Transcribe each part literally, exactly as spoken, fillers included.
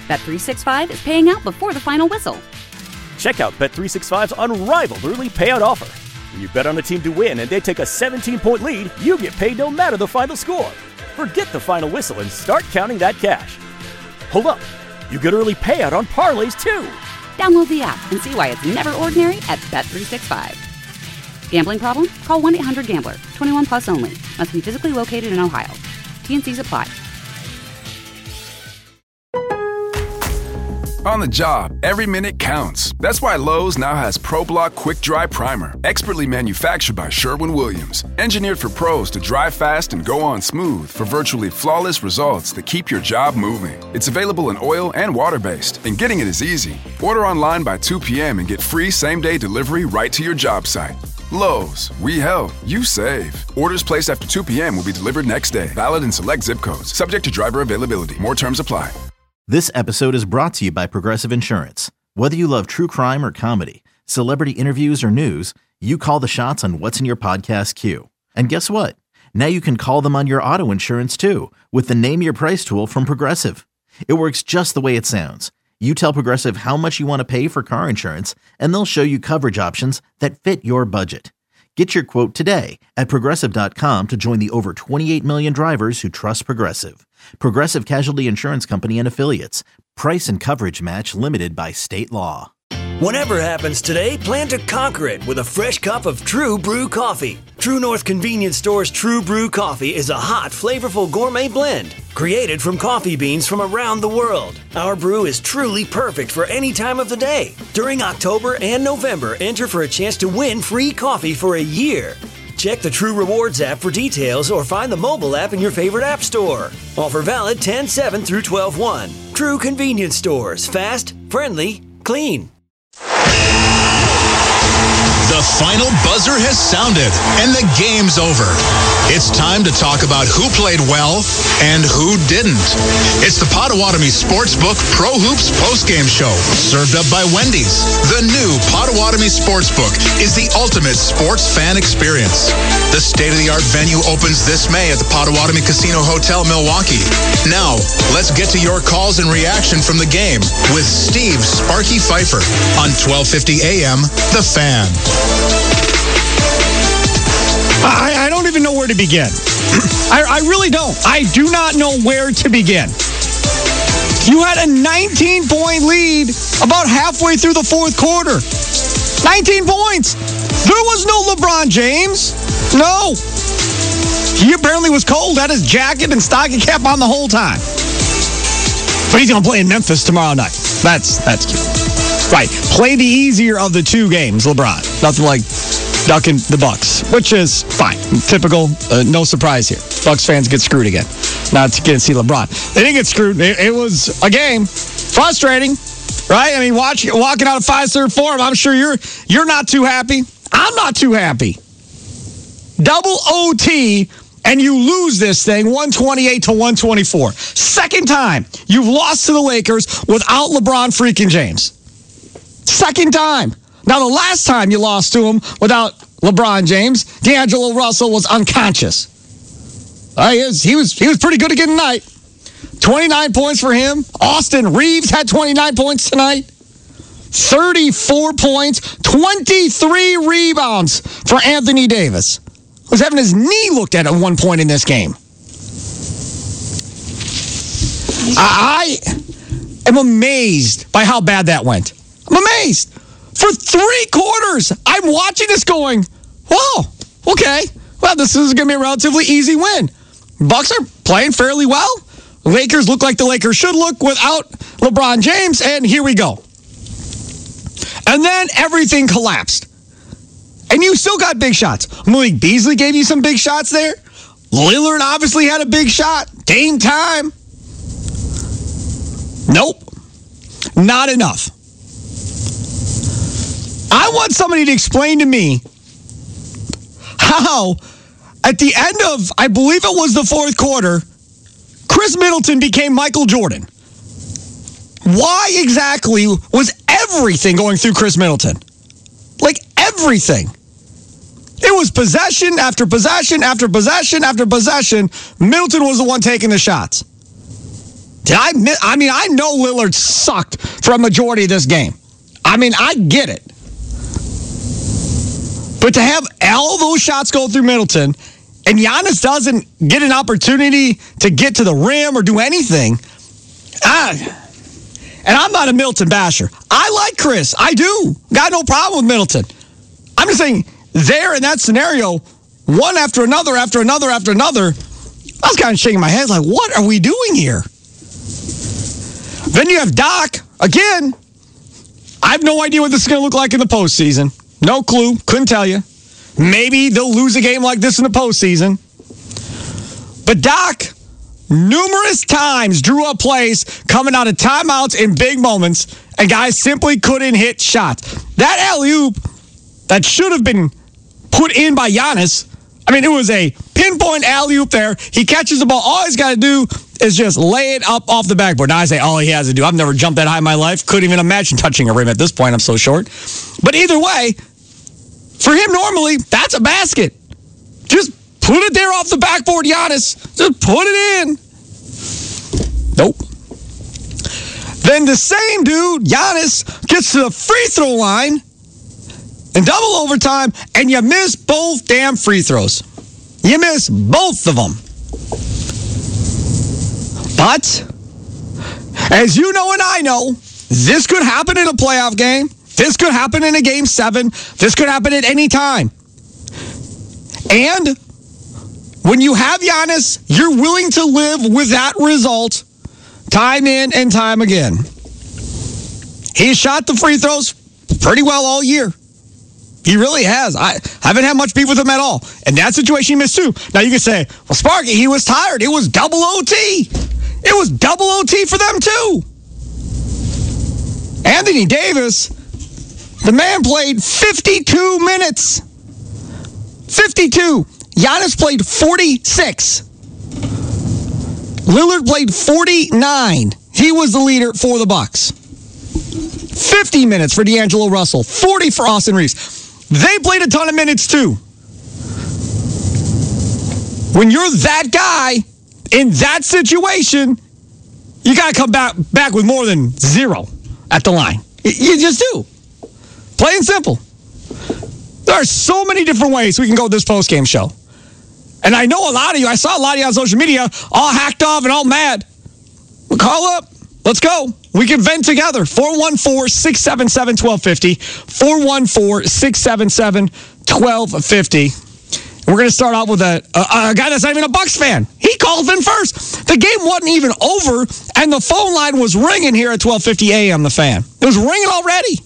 Bet three sixty-five is paying out before the final whistle. Check out Bet three sixty-five's unrivaled early payout offer. When you bet on a team to win and they take a seventeen-point lead, you get paid no matter the final score. Forget the final whistle and start counting that cash. Hold up. You get early payout on parlays, too. Download the app and see why it's never ordinary at Bet three sixty-five. Gambling problem? Call one eight hundred gambler. twenty-one plus only. Must be physically located in Ohio. T N Cs apply. On the job, every minute counts. That's why Lowe's now has ProBlock Quick Dry Primer, expertly manufactured by Sherwin-Williams. Engineered for pros to dry fast and go on smooth for virtually flawless results that keep your job moving. It's available in oil and water-based, and getting it is easy. Order online by two p.m. and get free same-day delivery right to your job site. Lowe's, we help, you save. Orders placed after two p.m. will be delivered next day. Valid in select zip codes. Subject to driver availability. More terms apply. This episode is brought to you by Progressive Insurance. Whether you love true crime or comedy, celebrity interviews or news, you call the shots on what's in your podcast queue. And guess what? Now you can call them on your auto insurance too with the Name Your Price tool from Progressive. It works just the way it sounds. You tell Progressive how much you want to pay for car insurance, and they'll show you coverage options that fit your budget. Get your quote today at Progressive dot com to join the over twenty-eight million drivers who trust Progressive. Progressive Casualty Insurance Company and Affiliates. Price and coverage match limited by state law. Whatever happens today, plan to conquer it with a fresh cup of True Brew coffee. True North Convenience Store's True Brew coffee is a hot, flavorful gourmet blend created from coffee beans from around the world. Our brew is truly perfect for any time of the day. During October and November, enter for a chance to win free coffee for a year. Check the True Rewards app for details or find the mobile app in your favorite app store. Offer valid ten seven through twelve one. True Convenience Stores. Fast, friendly, clean. The final buzzer has sounded, and the game's over. It's time to talk about who played well and who didn't. It's the Potawatomi Sportsbook Pro Hoops postgame show, served up by Wendy's. The new Potawatomi Sportsbook is the ultimate sports fan experience. The state-of-the-art venue opens this May at the Potawatomi Casino Hotel, Milwaukee. Now, let's get to your calls and reaction from the game with Steve Sparky Pfeiffer on twelve fifty A M The Fan. I, I don't even know where to begin. I, I really don't. I do not know where to begin. You had a nineteen-point lead about halfway through the fourth quarter. nineteen points. There was no LeBron James. No. He apparently was cold, had his jacket and stocking cap on the whole time. But he's going to play in Memphis tomorrow night. That's that's cute. Right. Play the easier of the two games, LeBron. Nothing like ducking the Bucks, which is fine. Typical. Uh, no surprise here. Bucks fans get screwed again. Not to get to see LeBron. They didn't get screwed. It, it was a game. Frustrating, right? I mean, watch, walking out of five-third form, I'm sure you're you're not too happy. I'm not too happy. Double O T, and you lose this thing one twenty-eight to one twenty-four. Second time you've lost to the Lakers without LeBron freaking James. Second time. Now, the last time you lost to him without LeBron James, D'Angelo Russell was unconscious. Uh, he, was, he, was, he was pretty good again tonight. twenty-nine points for him. Austin Reeves had twenty-nine points tonight. thirty-four points, twenty-three rebounds for Anthony Davis. Was having his knee looked at at one point in this game. I am amazed by how bad that went. I'm amazed. For three quarters, I'm watching this going, whoa, okay. Well, this is going to be a relatively easy win. Bucks are playing fairly well. Lakers look like the Lakers should look without LeBron James, and here we go. And then everything collapsed. And you still got big shots. Malik Beasley gave you some big shots there. Lillard obviously had a big shot. Dame time. Nope. Not enough. I want somebody to explain to me how, at the end of, I believe it was the fourth quarter, Chris Middleton became Michael Jordan. Why exactly was everything going through Chris Middleton? Like everything. It was possession after possession after possession after possession. Middleton was the one taking the shots. Did I miss? I mean, I know Lillard sucked for a majority of this game. I mean, I get it. But to have all those shots go through Middleton, and Giannis doesn't get an opportunity to get to the rim or do anything, I, and I'm not a Middleton basher. I like Chris. I do. Got no problem with Middleton. I'm just saying, there in that scenario, one after another, after another, after another, I was kind of shaking my head like, what are we doing here? Then you have Doc. Again, I have no idea what this is going to look like in the postseason. No clue. Couldn't tell you. Maybe they'll lose a game like this in the postseason. But Doc, numerous times, drew up plays coming out of timeouts in big moments, and guys simply couldn't hit shots. That alley-oop that should have been put in by Giannis, I mean, it was a pinpoint alley-oop there. He catches the ball. All he's got to do is just lay it up off the backboard. Now I say all he has to do. I've never jumped that high in my life. Couldn't even imagine touching a rim at this point. I'm so short. But either way, for him normally, that's a basket. Just put it there off the backboard, Giannis. Just put it in. Nope. Then the same dude, Giannis, gets to the free throw line in double overtime, and you miss both damn free throws. You miss both of them. But, as you know and I know, this could happen in a playoff game. This could happen in a game seven. This could happen at any time. And when you have Giannis, you're willing to live with that result time in and time again. He shot the free throws pretty well all year. He really has. I haven't had much beef with him at all. In that situation, he missed two. Now you can say, well, Sparky, he was tired. It was double O T. It was double O T for them too. Anthony Davis, the man played fifty-two minutes. fifty-two. Giannis played forty-six. Lillard played forty-nine. He was the leader for the Bucks. fifty minutes for D'Angelo Russell. forty for Austin Reeves. They played a ton of minutes too. When you're that guy in that situation, you got to come back, back with more than zero at the line. You just do. Plain and simple. There are so many different ways we can go this post-game show. And I know a lot of you, I saw a lot of you on social media all hacked off and all mad. Well, call up. Let's go. We can vent together. four one four, six seven seven, one two five zero. four one four, six seven seven, one two five zero. We're going to start off with a, a, a guy that's not even a Bucks fan. He called in first. The game wasn't even over, and the phone line was ringing here at twelve fifty a.m., the fan. It was ringing already.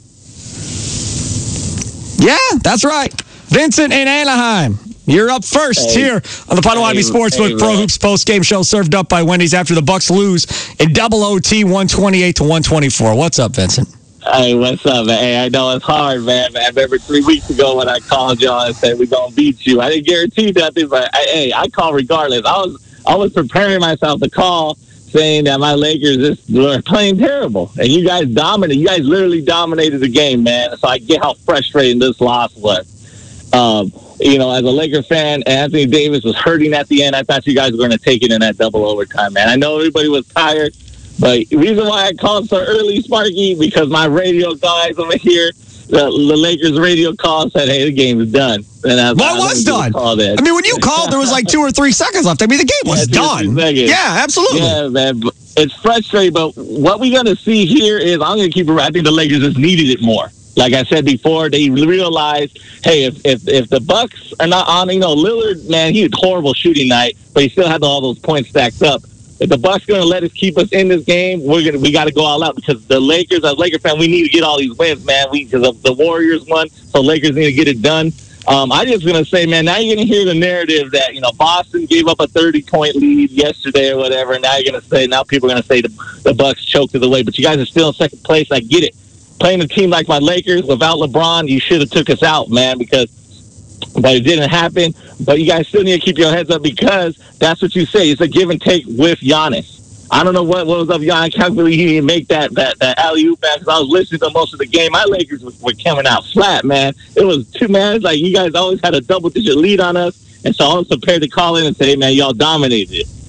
Yeah, that's right. Vincent in Anaheim. You're up first hey, here on the Potawatomi hey, Sportsbook hey, Pro Hoops post-game show, served up by Wendy's after the Bucks lose in double O T, one twenty-eight to one twenty-four. What's up, Vincent? Hey, what's up, man? Hey, I know it's hard, man. I remember three weeks ago when I called y'all and said we're going to beat you. I didn't guarantee nothing, but I, hey, I called regardless. I was I was preparing myself to call saying that my Lakers just were playing terrible. And you guys dominated. You guys literally dominated the game, man. So I get how frustrating this loss was. Um, you know, as a Laker fan, Anthony Davis was hurting at the end. I thought you guys were going to take it in that double overtime, man. I know everybody was tired, but the reason why I called so early, Sparky, because my radio guys over here, the, the Lakers radio call said, hey, the game is done. And I was, well, it was done. I mean, when you called, there was like two or three seconds left. I mean, the game was yeah, done. Yeah, absolutely. Yeah, man. It's frustrating, but what we're going to see here is, I'm going to keep it right. I think the Lakers just needed it more. Like I said before, they realized, hey, if, if if the Bucks are not on, you know, Lillard, man, he had a horrible shooting night, but he still had all those points stacked up. If the Bucks going to let us keep us in this game, we're gonna we got to go all out, because the Lakers, as Laker fan, we need to get all these wins, man. We because the Warriors won, so Lakers need to get it done. Um, I just going to say, man, now you're going to hear the narrative that, you know, Boston gave up a thirty-point lead yesterday or whatever, and now you're going to say, now people are going to say the, the Bucks choked it away, but you guys are still in second place. I get it. Playing a team like my Lakers without LeBron, you should have took us out, man, because but it didn't happen. But you guys still need to keep your heads up, because that's what you say. It's a give and take with Giannis. I don't know what, what was up, Giannis. I can't believe he didn't make that that, that alley-oop back, because I was listening to most of the game. My Lakers were, were coming out flat, man. It was two, man. It's like you guys always had a double-digit lead on us, and so I was prepared to call in and say, hey, man, y'all dominated it.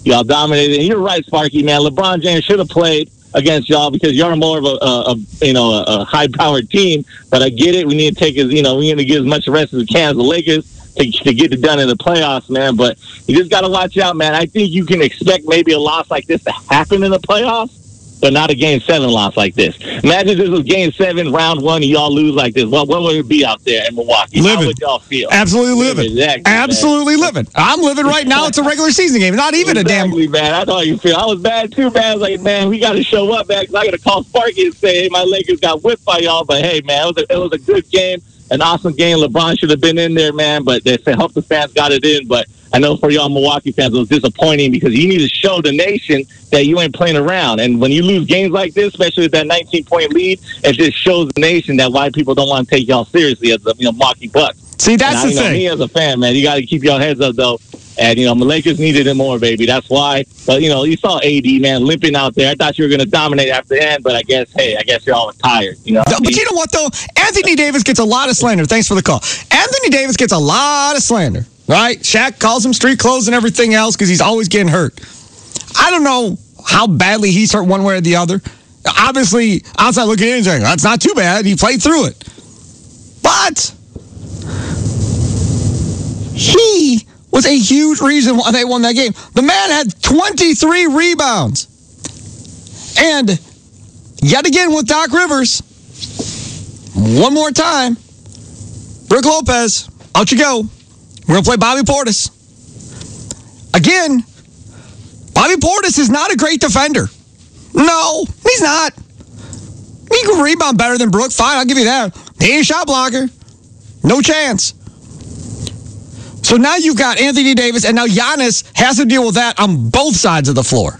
Y'all dominated. And you're right, Sparky, man. LeBron James should have played against y'all because you're more of a, a, a you know a, a high-powered team. But I get it. We need to take as you know we need to get as much rest as we can as the Lakers to, to get it done in the playoffs, man. But you just got to watch out, man. I think you can expect maybe a loss like this to happen in the playoffs, but not a Game Seven loss like this. Imagine this was Game Seven, round one, and y'all lose like this. Well, what would it be out there in Milwaukee? Living. How would y'all feel? Absolutely living. Exactly, Absolutely man. living. I'm living right now. It's a regular season game. Not even exactly, a damn. man. I know how you feel. I was bad too, man. I was like, man, we got to show up, man. 'Cause I got to call Sparky and say, hey, my Lakers got whipped by y'all. But hey, man, it was a, it was a good game. An awesome game. LeBron should have been in there, man, but they hope the fans got it in. But I know for y'all Milwaukee fans, it was disappointing because you need to show the nation that you ain't playing around. And when you lose games like this, especially with that nineteen-point lead, it just shows the nation that why people don't want to take y'all seriously as the you know, Milwaukee Bucks. See, that's and the I, you thing. know, me as a fan, man, you got to keep your heads up, though. And, you know, the Lakers needed it more, baby. That's why. But, you know, you saw A D, man, limping out there. I thought you were going to dominate after the end, but I guess, hey, I guess you're all tired. You know. But you know what, though? Anthony Davis gets a lot of slander. Thanks for the call. Anthony Davis gets a lot of slander, right? Shaq calls him street clothes and everything else because he's always getting hurt. I don't know how badly he's hurt one way or the other. Obviously, outside looking in, saying, that's not too bad. He played through it. But he was a huge reason why they won that game. The man had twenty-three rebounds. And yet again with Doc Rivers, one more time, Brook Lopez, out you go. We're going to play Bobby Portis. Again, Bobby Portis is not a great defender. No, he's not. He can rebound better than Brook. Fine, I'll give you that. He ain't a shot blocker. No chance. So now you've got Anthony Davis, and now Giannis has to deal with that on both sides of the floor.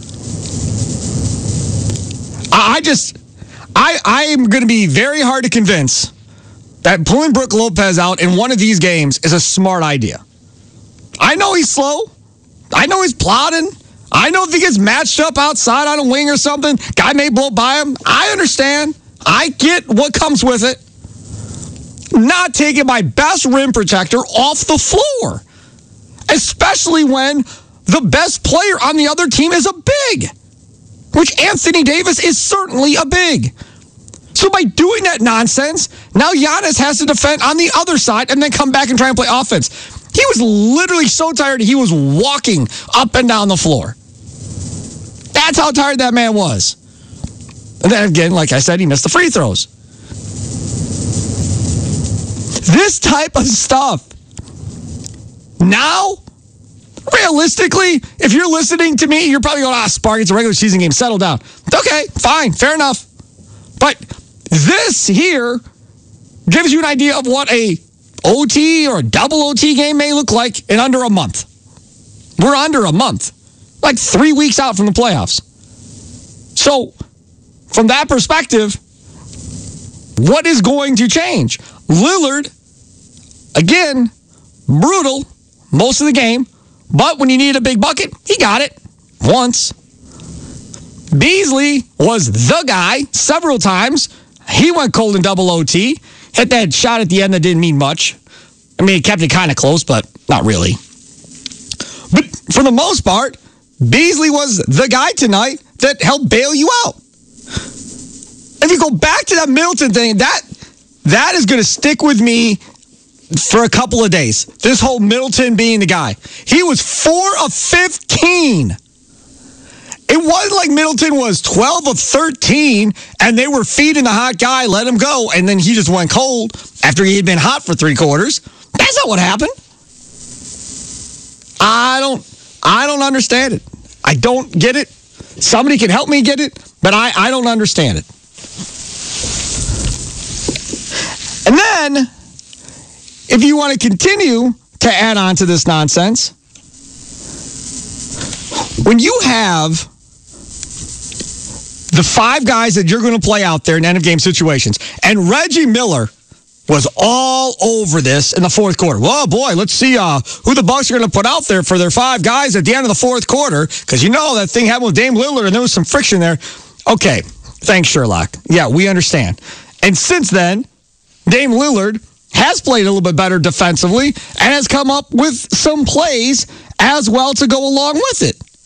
I just, I I am going to be very hard to convince that pulling Brook Lopez out in one of these games is a smart idea. I know he's slow. I know he's plodding. I know if he gets matched up outside on a wing or something, guy may blow by him. I understand. I get what comes with it. Not taking my best rim protector off the floor, especially when the best player on the other team is a big, which Anthony Davis is certainly a big. So by doing that nonsense, now Giannis has to defend on the other side and then come back and try and play offense. He was literally so tired he was walking up and down the floor. That's how tired that man was. And then again, like I said, he missed the free throws. This type of stuff. Now, realistically, if you're listening to me, you're probably going, ah, Spark, it's a regular season game. Settle down. Okay, fine, fair enough. But this here gives you an idea of what a O T or a double O T game may look like in under a month. We're under a month. Like three weeks out from the playoffs. So, from that perspective, what is going to change? Lillard, again, brutal most of the game, but when you needed a big bucket, he got it once. Beasley was the guy several times. He went cold in double O T. Hit that shot at the end that didn't mean much. I mean, it kept it kind of close, but not really. But for the most part, Beasley was the guy tonight that helped bail you out. If you go back to that Middleton thing, that that is going to stick with me for a couple of days. This whole Middleton being the guy. He was four of fifteen. It wasn't like Middleton was twelve of thirteen and they were feeding the hot guy, let him go, and then he just went cold after he had been hot for three quarters. That's not what happened. I don't I don't understand it. I don't get it. Somebody can help me get it, but I, I don't understand it. And then, if you want to continue to add on to this nonsense, when you have the five guys that you're going to play out there in end-of-game situations, and Reggie Miller was all over this in the fourth quarter. Well, boy, let's see uh, who the Bucks are going to put out there for their five guys at the end of the fourth quarter, because you know that thing happened with Dame Lillard, and there was some friction there. Okay, thanks, Sherlock. Yeah, we understand. And since then, Dame Lillard has played a little bit better defensively and has come up with some plays as well to go along with it.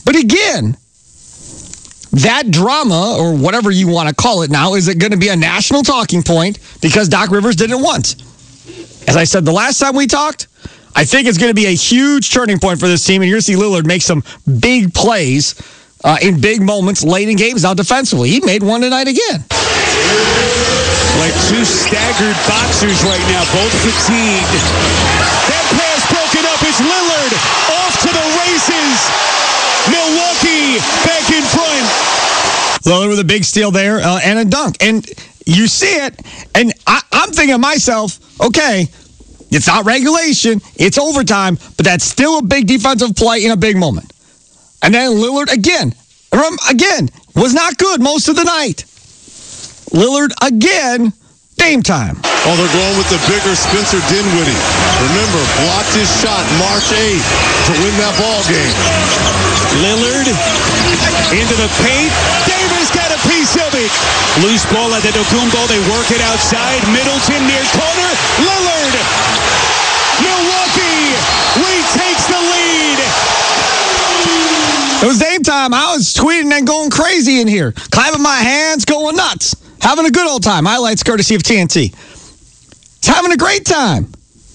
But again, that drama, or whatever you want to call it now, is it going to be a national talking point because Doc Rivers did it once? As I said the last time we talked, I think it's going to be a huge turning point for this team, and you're going to see Lillard make some big plays uh, in big moments late in games. Now defensively, he made one tonight again. Like two staggered boxers right now, both fatigued. That pass broken up is Lillard off to the races. Milwaukee back in front. Lillard with a big steal there uh, and a dunk. And you see it, and I, I'm thinking to myself, okay, it's not regulation, it's overtime, but that's still a big defensive play in a big moment. And then Lillard again, again, was not good most of the night. Lillard again, game time. Oh, they're going with the bigger Spencer Dinwiddie. Remember, blocked his shot March eighth to win that ball game. Lillard into the paint. Davis got a piece of it. Loose ball at the Antetokounmpo. They work it outside. Middleton near corner. Lillard. Milwaukee retakes the lead. It was game time. I was tweeting and going crazy in here. Clapping my hands, going nuts. Having a good old time. Highlights courtesy of T N T. It's having a great time.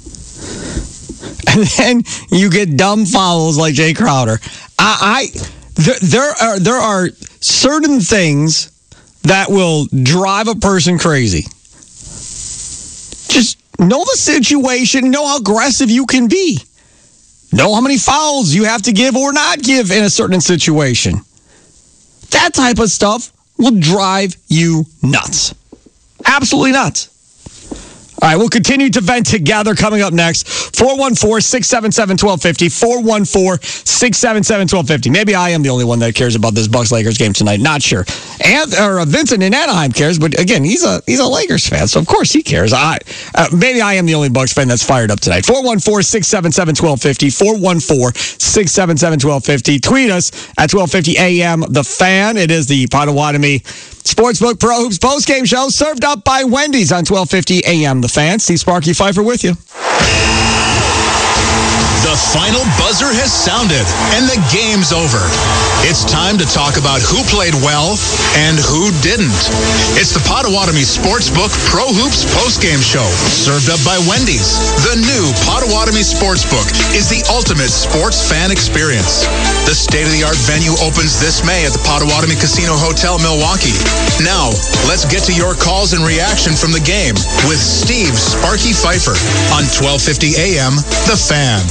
And then you get dumb fouls like Jay Crowder. I, I there, there are there are certain things that will drive a person crazy. Just know the situation, know how aggressive you can be. Know how many fouls you have to give or not give in a certain situation. That type of stuff will drive you nuts. Absolutely nuts. All right, we'll continue to vent together coming up next. four one four, six seven seven, one two five zero. four one four, six seven seven, one two five zero. Maybe I am the only one that cares about this Bucks-Lakers game tonight. Not sure. And or uh, Vincent in Anaheim cares, but again, he's a he's a Lakers fan, so of course he cares. I uh, Maybe I am the only Bucks fan that's fired up tonight. four one four, six seven seven, one two five zero. four one four, six seven seven, one two five zero. Tweet us at twelve fifty A M The Fan. It is the Potawatomi Sportsbook Pro Hoops postgame show served up by Wendy's on twelve fifty A M The Fan. Steve Sparky Pfeiffer with you. The final buzzer has sounded, and the game's over. It's time to talk about who played well and who didn't. It's the Potawatomi Sportsbook Pro Hoops postgame show, served up by Wendy's. The new Potawatomi Sportsbook is the ultimate sports fan experience. The state-of-the-art venue opens this May at the Potawatomi Casino Hotel, Milwaukee. Now, let's get to your calls and reaction from the game with Steve Sparky Pfeiffer on twelve fifty A M The Fan.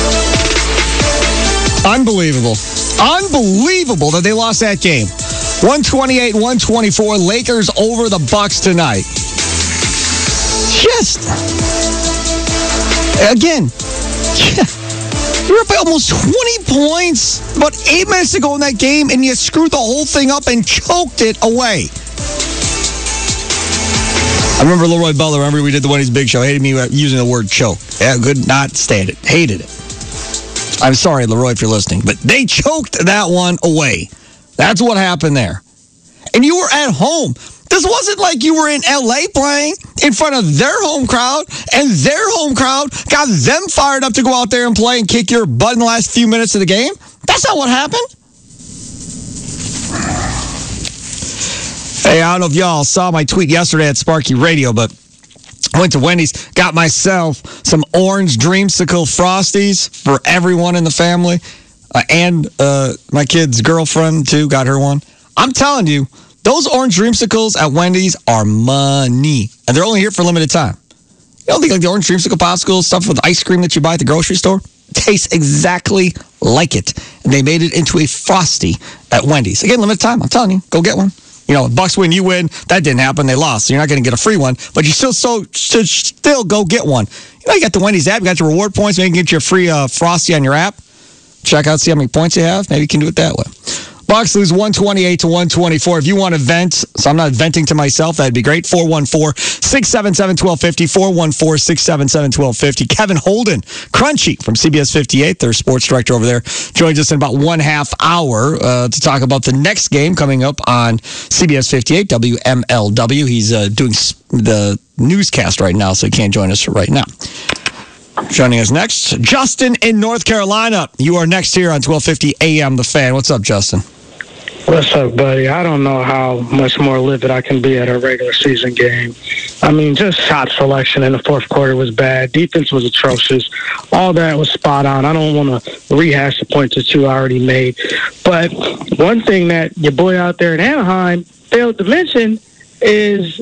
Unbelievable. Unbelievable that they lost that game. one twenty-eight, one twenty-four. Lakers over the Bucks tonight. Just, again, you're up by almost twenty points about eight minutes ago in that game, and you screwed the whole thing up and choked it away. I remember Leroy Butler. Remember we did the Wendy's Big Show. Hated me using the word choke. Yeah, could not stand it. Hated it. I'm sorry, Leroy, if you're listening, but they choked that one away. That's what happened there. And you were at home. This wasn't like you were in L A playing in front of their home crowd, and their home crowd got them fired up to go out there and play and kick your butt in the last few minutes of the game. That's not what happened. Hey, I don't know if y'all saw my tweet yesterday at Sparky Radio, but I went to Wendy's, got myself some orange Dreamsicle Frosties for everyone in the family, uh, and uh, my kid's girlfriend, too, got her one. I'm telling you, those orange Dreamsicles at Wendy's are money, and they're only here for a limited time. You don't think like the orange Dreamsicle popsicles, stuff with ice cream that you buy at the grocery store, tastes exactly like it, and they made it into a Frosty at Wendy's. Again, limited time, I'm telling you, go get one. You know, Bucks win, you win. That didn't happen. They lost. So you're not going to get a free one, but you still so should still go get one. You know, you got the Wendy's app. You got your reward points. Maybe you can get your free uh, Frosty on your app. Check out, see how many points you have. Maybe you can do it that way. Bucks lose one twenty-eight to one twenty-four. If you want to vent, so I'm not venting to myself, that'd be great. four one four, six seven seven, one two five zero. four one four, six seven seven, one two five zero. Kevin Holden, Crunchy from C B S fifty-eight, their sports director over there, joins us in about one half hour uh, to talk about the next game coming up on C B S fifty-eight, W M L W. He's uh, doing the newscast right now, so he can't join us right now. Joining us next, Justin in North Carolina. You are next here on twelve fifty A M The Fan. What's up, Justin? What's up, buddy? I don't know how much more livid I can be at a regular season game. I mean, just shot selection in the fourth quarter was bad. Defense was atrocious. All that was spot on. I don't want to rehash the points that you already made. But one thing that your boy out there in Anaheim failed to mention is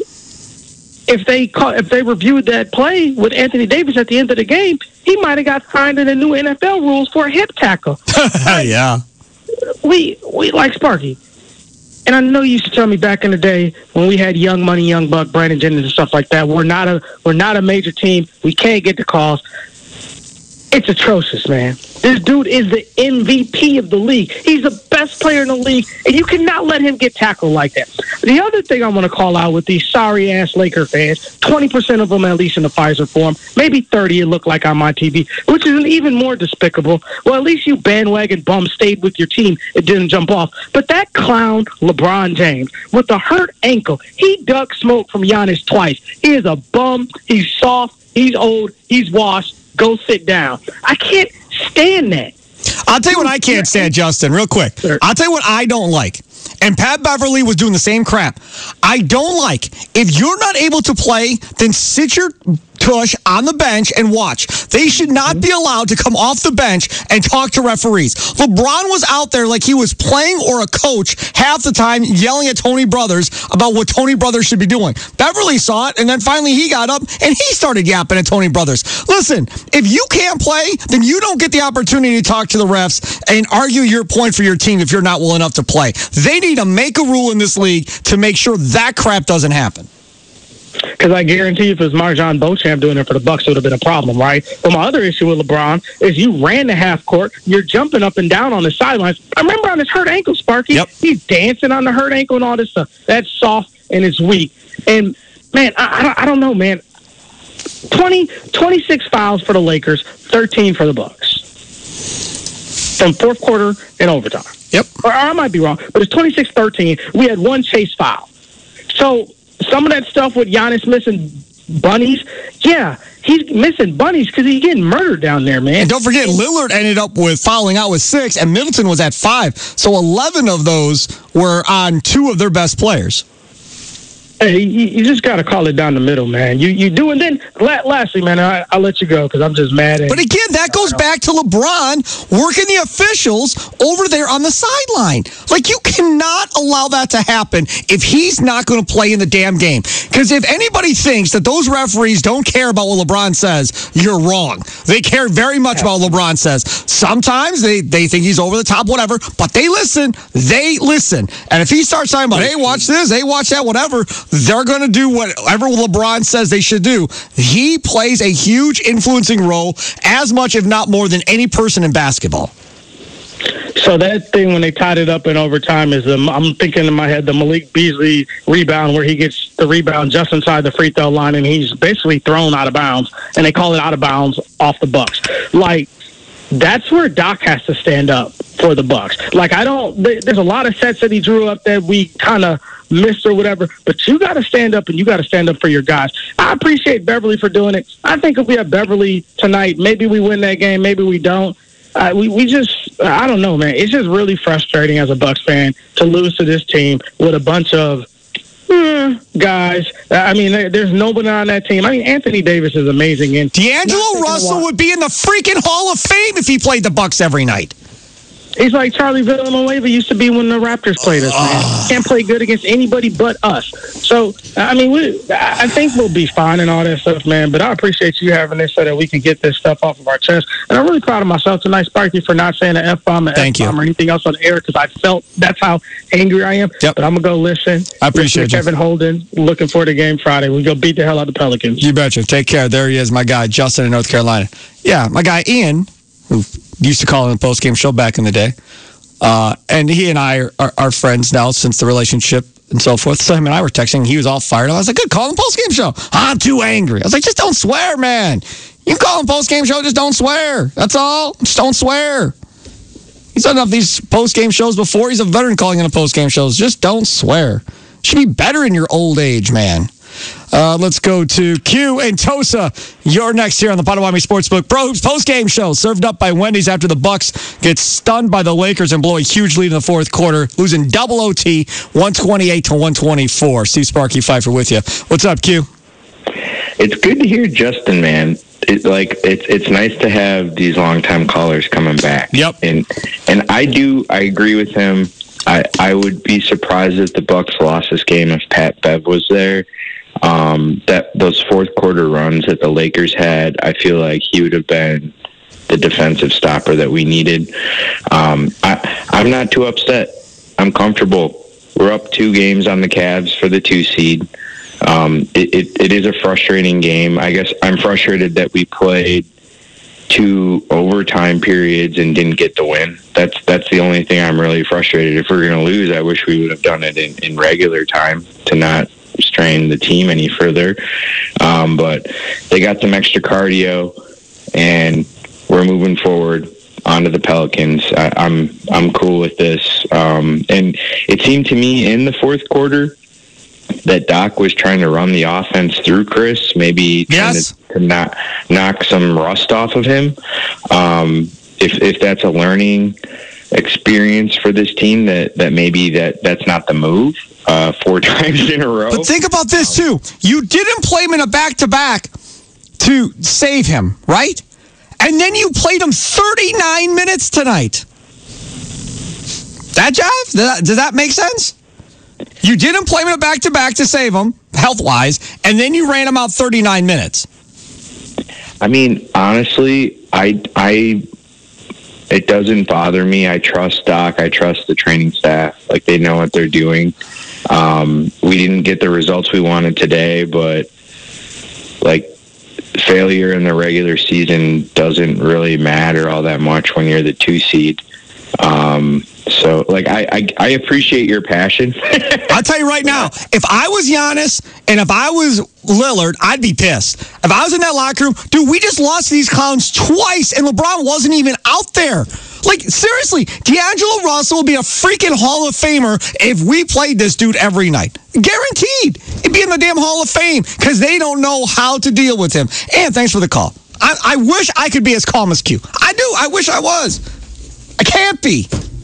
if they caught, if they reviewed that play with Anthony Davis at the end of the game, he might have got fined in the new N F L rules for a hip tackle. Yeah. We we like Sparky, and I know you used to tell me back in the day when we had Young Money, Young Buck, Brandon Jennings, and stuff like that. We're not a we're not a major team. We can't get the calls. It's atrocious, man. This dude is the M V P of the league. He's the best player in the league, and you cannot let him get tackled like that. The other thing I want to call out with these sorry-ass Laker fans, twenty percent of them at least in the Pfizer form, maybe thirty it looked like on my T V, which is even more despicable. Well, at least you bandwagon bum stayed with your team. It didn't jump off. But that clown, LeBron James, with a hurt ankle, he ducked smoke from Giannis twice. He is a bum. He's soft. He's old. He's washed. Go sit down. I can't stand that. I'll tell you what I can't stand, Justin, real quick. I'll tell you what I don't like. And Pat Beverly was doing the same crap. I don't like, if you're not able to play, then sit your tush on the bench and watch. They should not be allowed to come off the bench and talk to referees. LeBron was out there like he was playing or a coach half the time yelling at Tony Brothers about what Tony Brothers should be doing. Beverly saw it, and then finally he got up and he started yapping at Tony Brothers. Listen, if you can't play, then you don't get the opportunity to talk to the refs and argue your point for your team if you're not well enough to play. They need to make a rule in this league to make sure that crap doesn't happen. Because I guarantee you if it was Marjon Beauchamp doing it for the Bucks, it would have been a problem, right? But my other issue with LeBron is you ran the half court, you're jumping up and down on the sidelines. I remember on his hurt ankle, Sparky, yep. He's dancing on the hurt ankle and all this stuff. That's soft and it's weak. And, man, I, I, don't, I don't know, man. twenty, twenty-six fouls for the Lakers, thirteen for the Bucks. From fourth quarter and overtime. Yep. Or, or I might be wrong, but it's twenty-six thirteen. We had one chase foul. So some of that stuff with Giannis missing bunnies, yeah, he's missing bunnies because he's getting murdered down there, man. And don't forget, Lillard ended up with fouling out with six, and Middleton was at five. So eleven of those were on two of their best players. Hey, you, you just got to call it down the middle, man. You you do, and then la- lastly, man, I, I'll let you go because I'm just mad at. But again, that goes back to LeBron working the officials over there on the sideline. Like, you cannot allow that to happen if he's not going to play in the damn game. Because if anybody thinks that those referees don't care about what LeBron says, you're wrong. They care very much about what LeBron says. Sometimes they, they think he's over the top, whatever, but they listen. They listen. And if he starts talking about, hey, watch this, hey, watch that, whatever, they're going to do whatever LeBron says they should do. He plays a huge influencing role, as much, if not more, than any person in basketball. So that thing when they tied it up in overtime is, um, I'm thinking in my head, the Malik Beasley rebound where he gets the rebound just inside the free throw line and he's basically thrown out of bounds, and they call it out of bounds off the Bucks. Like, that's where Doc has to stand up for the Bucks. Like, I don't, there's a lot of sets that he drew up that we kind of missed or whatever, but you got to stand up and you got to stand up for your guys. I appreciate Beverly for doing it. I think if we have Beverly tonight, maybe we win that game, maybe we don't. Uh, we, we just, I don't know, man. It's just really frustrating as a Bucks fan to lose to this team with a bunch of eh, guys. I mean, there, there's nobody on that team. I mean, Anthony Davis is amazing. And D'Angelo Russell would be in the freaking Hall of Fame if he played the Bucks every night. He's like Charlie Villanueva used to be when the Raptors played us, man. Uh, Can't play good against anybody but us. So, I mean, we, I think we'll be fine and all that stuff, man. But I appreciate you having this so that we can get this stuff off of our chest. And I'm really proud of myself tonight, Sparky, for not saying an F-bomb, an Thank F-bomb you. or anything else on the air because I felt that's how angry I am. Yep. But I'm going to go listen. I appreciate listen to you. Kevin Holden. Looking forward to game Friday. We'll go beat the hell out of the Pelicans. You betcha. Take care. There he is, my guy, Justin in North Carolina. Yeah, my guy, Ian, who used to call in the postgame show back in the day. Uh, and he and I are, are, are friends now since the relationship and so forth. So him and I were texting. He was all fired. I was like, good, call him post-game show. I'm too angry. I was like, just don't swear, man. You can call him post-game show, just don't swear. That's all. Just don't swear. He's done enough of these post-game shows before. He's a veteran calling in a post-game shows. Just don't swear. Should be better in your old age, man. Uh, let's go to Q and Tosa. You're next here on the Potawatomi Sportsbook Pro Hoops post-game show, served up by Wendy's after the Bucks get stunned by the Lakers and blow a huge lead in the fourth quarter, losing double O T, one twenty-eight to one twenty-four. Steve Sparky Pfeiffer with you. What's up, Q? It's good to hear Justin, man. It, like it's it's nice to have these longtime callers coming back. Yep. And and I do I agree with him. I, I would be surprised if the Bucks lost this game if Pat Bev was there. Um, that those fourth quarter runs that the Lakers had, I feel like he would have been the defensive stopper that we needed. Um, I I'm not too upset. I'm comfortable. We're up two games on the Cavs for the two seed. Um, it, it, it is a frustrating game. I guess I'm frustrated that we played two overtime periods and didn't get the win. That's that's the only thing I'm really frustrated. If we're going to lose, I wish we would have done it in, in regular time to not strain the team any further. Um, but they got some extra cardio, and we're moving forward onto the Pelicans. I, I'm I'm cool with this. Um, and it seemed to me in the fourth quarter that Doc was trying to run the offense through Chris, maybe trying yes. to, to not knock some rust off of him. Um, if if that's a learning experience for this team, that, that maybe that, that's not the move uh, four times in a row. But think about this, too. You didn't play him in a back-to-back to save him, right? And then you played him thirty-nine minutes tonight. That jive? Does that, does that make sense? You didn't play him in a back-to-back to save him, health-wise, and then you ran him out thirty-nine minutes. I mean, honestly, I, I, it doesn't bother me. I trust Doc. I trust the training staff. Like, they know what they're doing. Um, we didn't get the results we wanted today, but, like, failure in the regular season doesn't really matter all that much when you're the two seed. Um, so, like, I, I, I appreciate your passion. I'll tell you right now, if I was Giannis and if I was Lillard, I'd be pissed. If I was in that locker room, dude, we just lost these clowns twice and LeBron wasn't even out there. Like, seriously, D'Angelo Russell will be a freaking Hall of Famer if we played this dude every night. Guaranteed. He'd be in the damn Hall of Fame because they don't know how to deal with him. And thanks for the call. I, I wish I could be as calm as Q. I do. I wish I was. I can't be.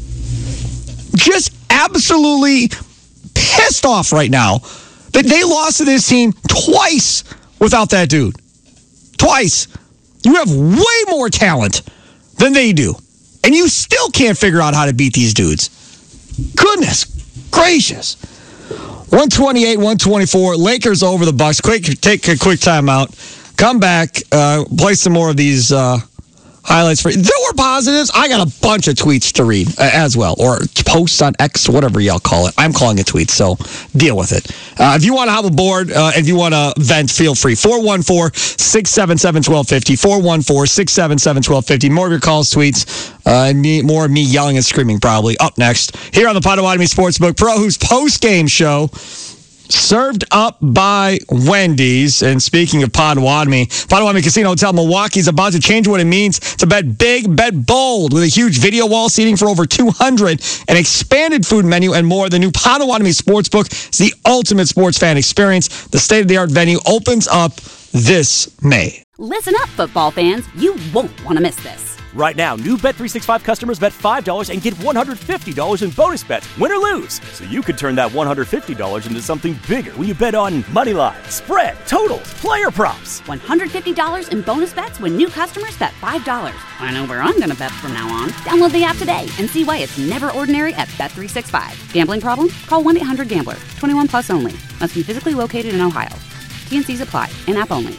Just absolutely pissed off right now that they lost to this team twice without that dude. Twice. You have way more talent than they do. And you still can't figure out how to beat these dudes. Goodness gracious. one twenty-eight, one twenty-four. Lakers over the Bucks. Quick, take a quick timeout. Come back. Uh, play some more of these uh, highlights for you. There were positives. I got a bunch of tweets to read uh, as well, or posts on X, whatever y'all call it. I'm calling it tweets, so deal with it. Uh, if you want to have a board, uh, if you want to vent, feel free. four one four, six seven seven, one two five zero. four one four, six seven seven, one two five zero. More of your calls, tweets, uh, and me, more of me yelling and screaming probably up next here on the Potawatomi Sportsbook Pro Who's post-game show. Served up by Wendy's. And speaking of Potawatomi, Potawatomi Casino Hotel Milwaukee is about to change what it means to bet big, bet bold. With a huge video wall seating for over two hundred, an expanded food menu, and more, the new Potawatomi Sportsbook is the ultimate sports fan experience. The state-of-the-art venue opens up this May. Listen up, football fans. You won't want to miss this. Right now, new Bet three sixty-five customers bet five dollars and get one hundred fifty dollars in bonus bets, win or lose. So you could turn that one hundred fifty dollars into something bigger when you bet on money line, spread, totals, player props. one hundred fifty dollars in bonus bets when new customers bet five dollars. I know where I'm going to bet from now on. Download the app today and see why it's never ordinary at Bet three sixty-five. Gambling problem? Call one eight hundred gambler. twenty-one plus only. Must be physically located in Ohio. T N Cs apply. In-app only.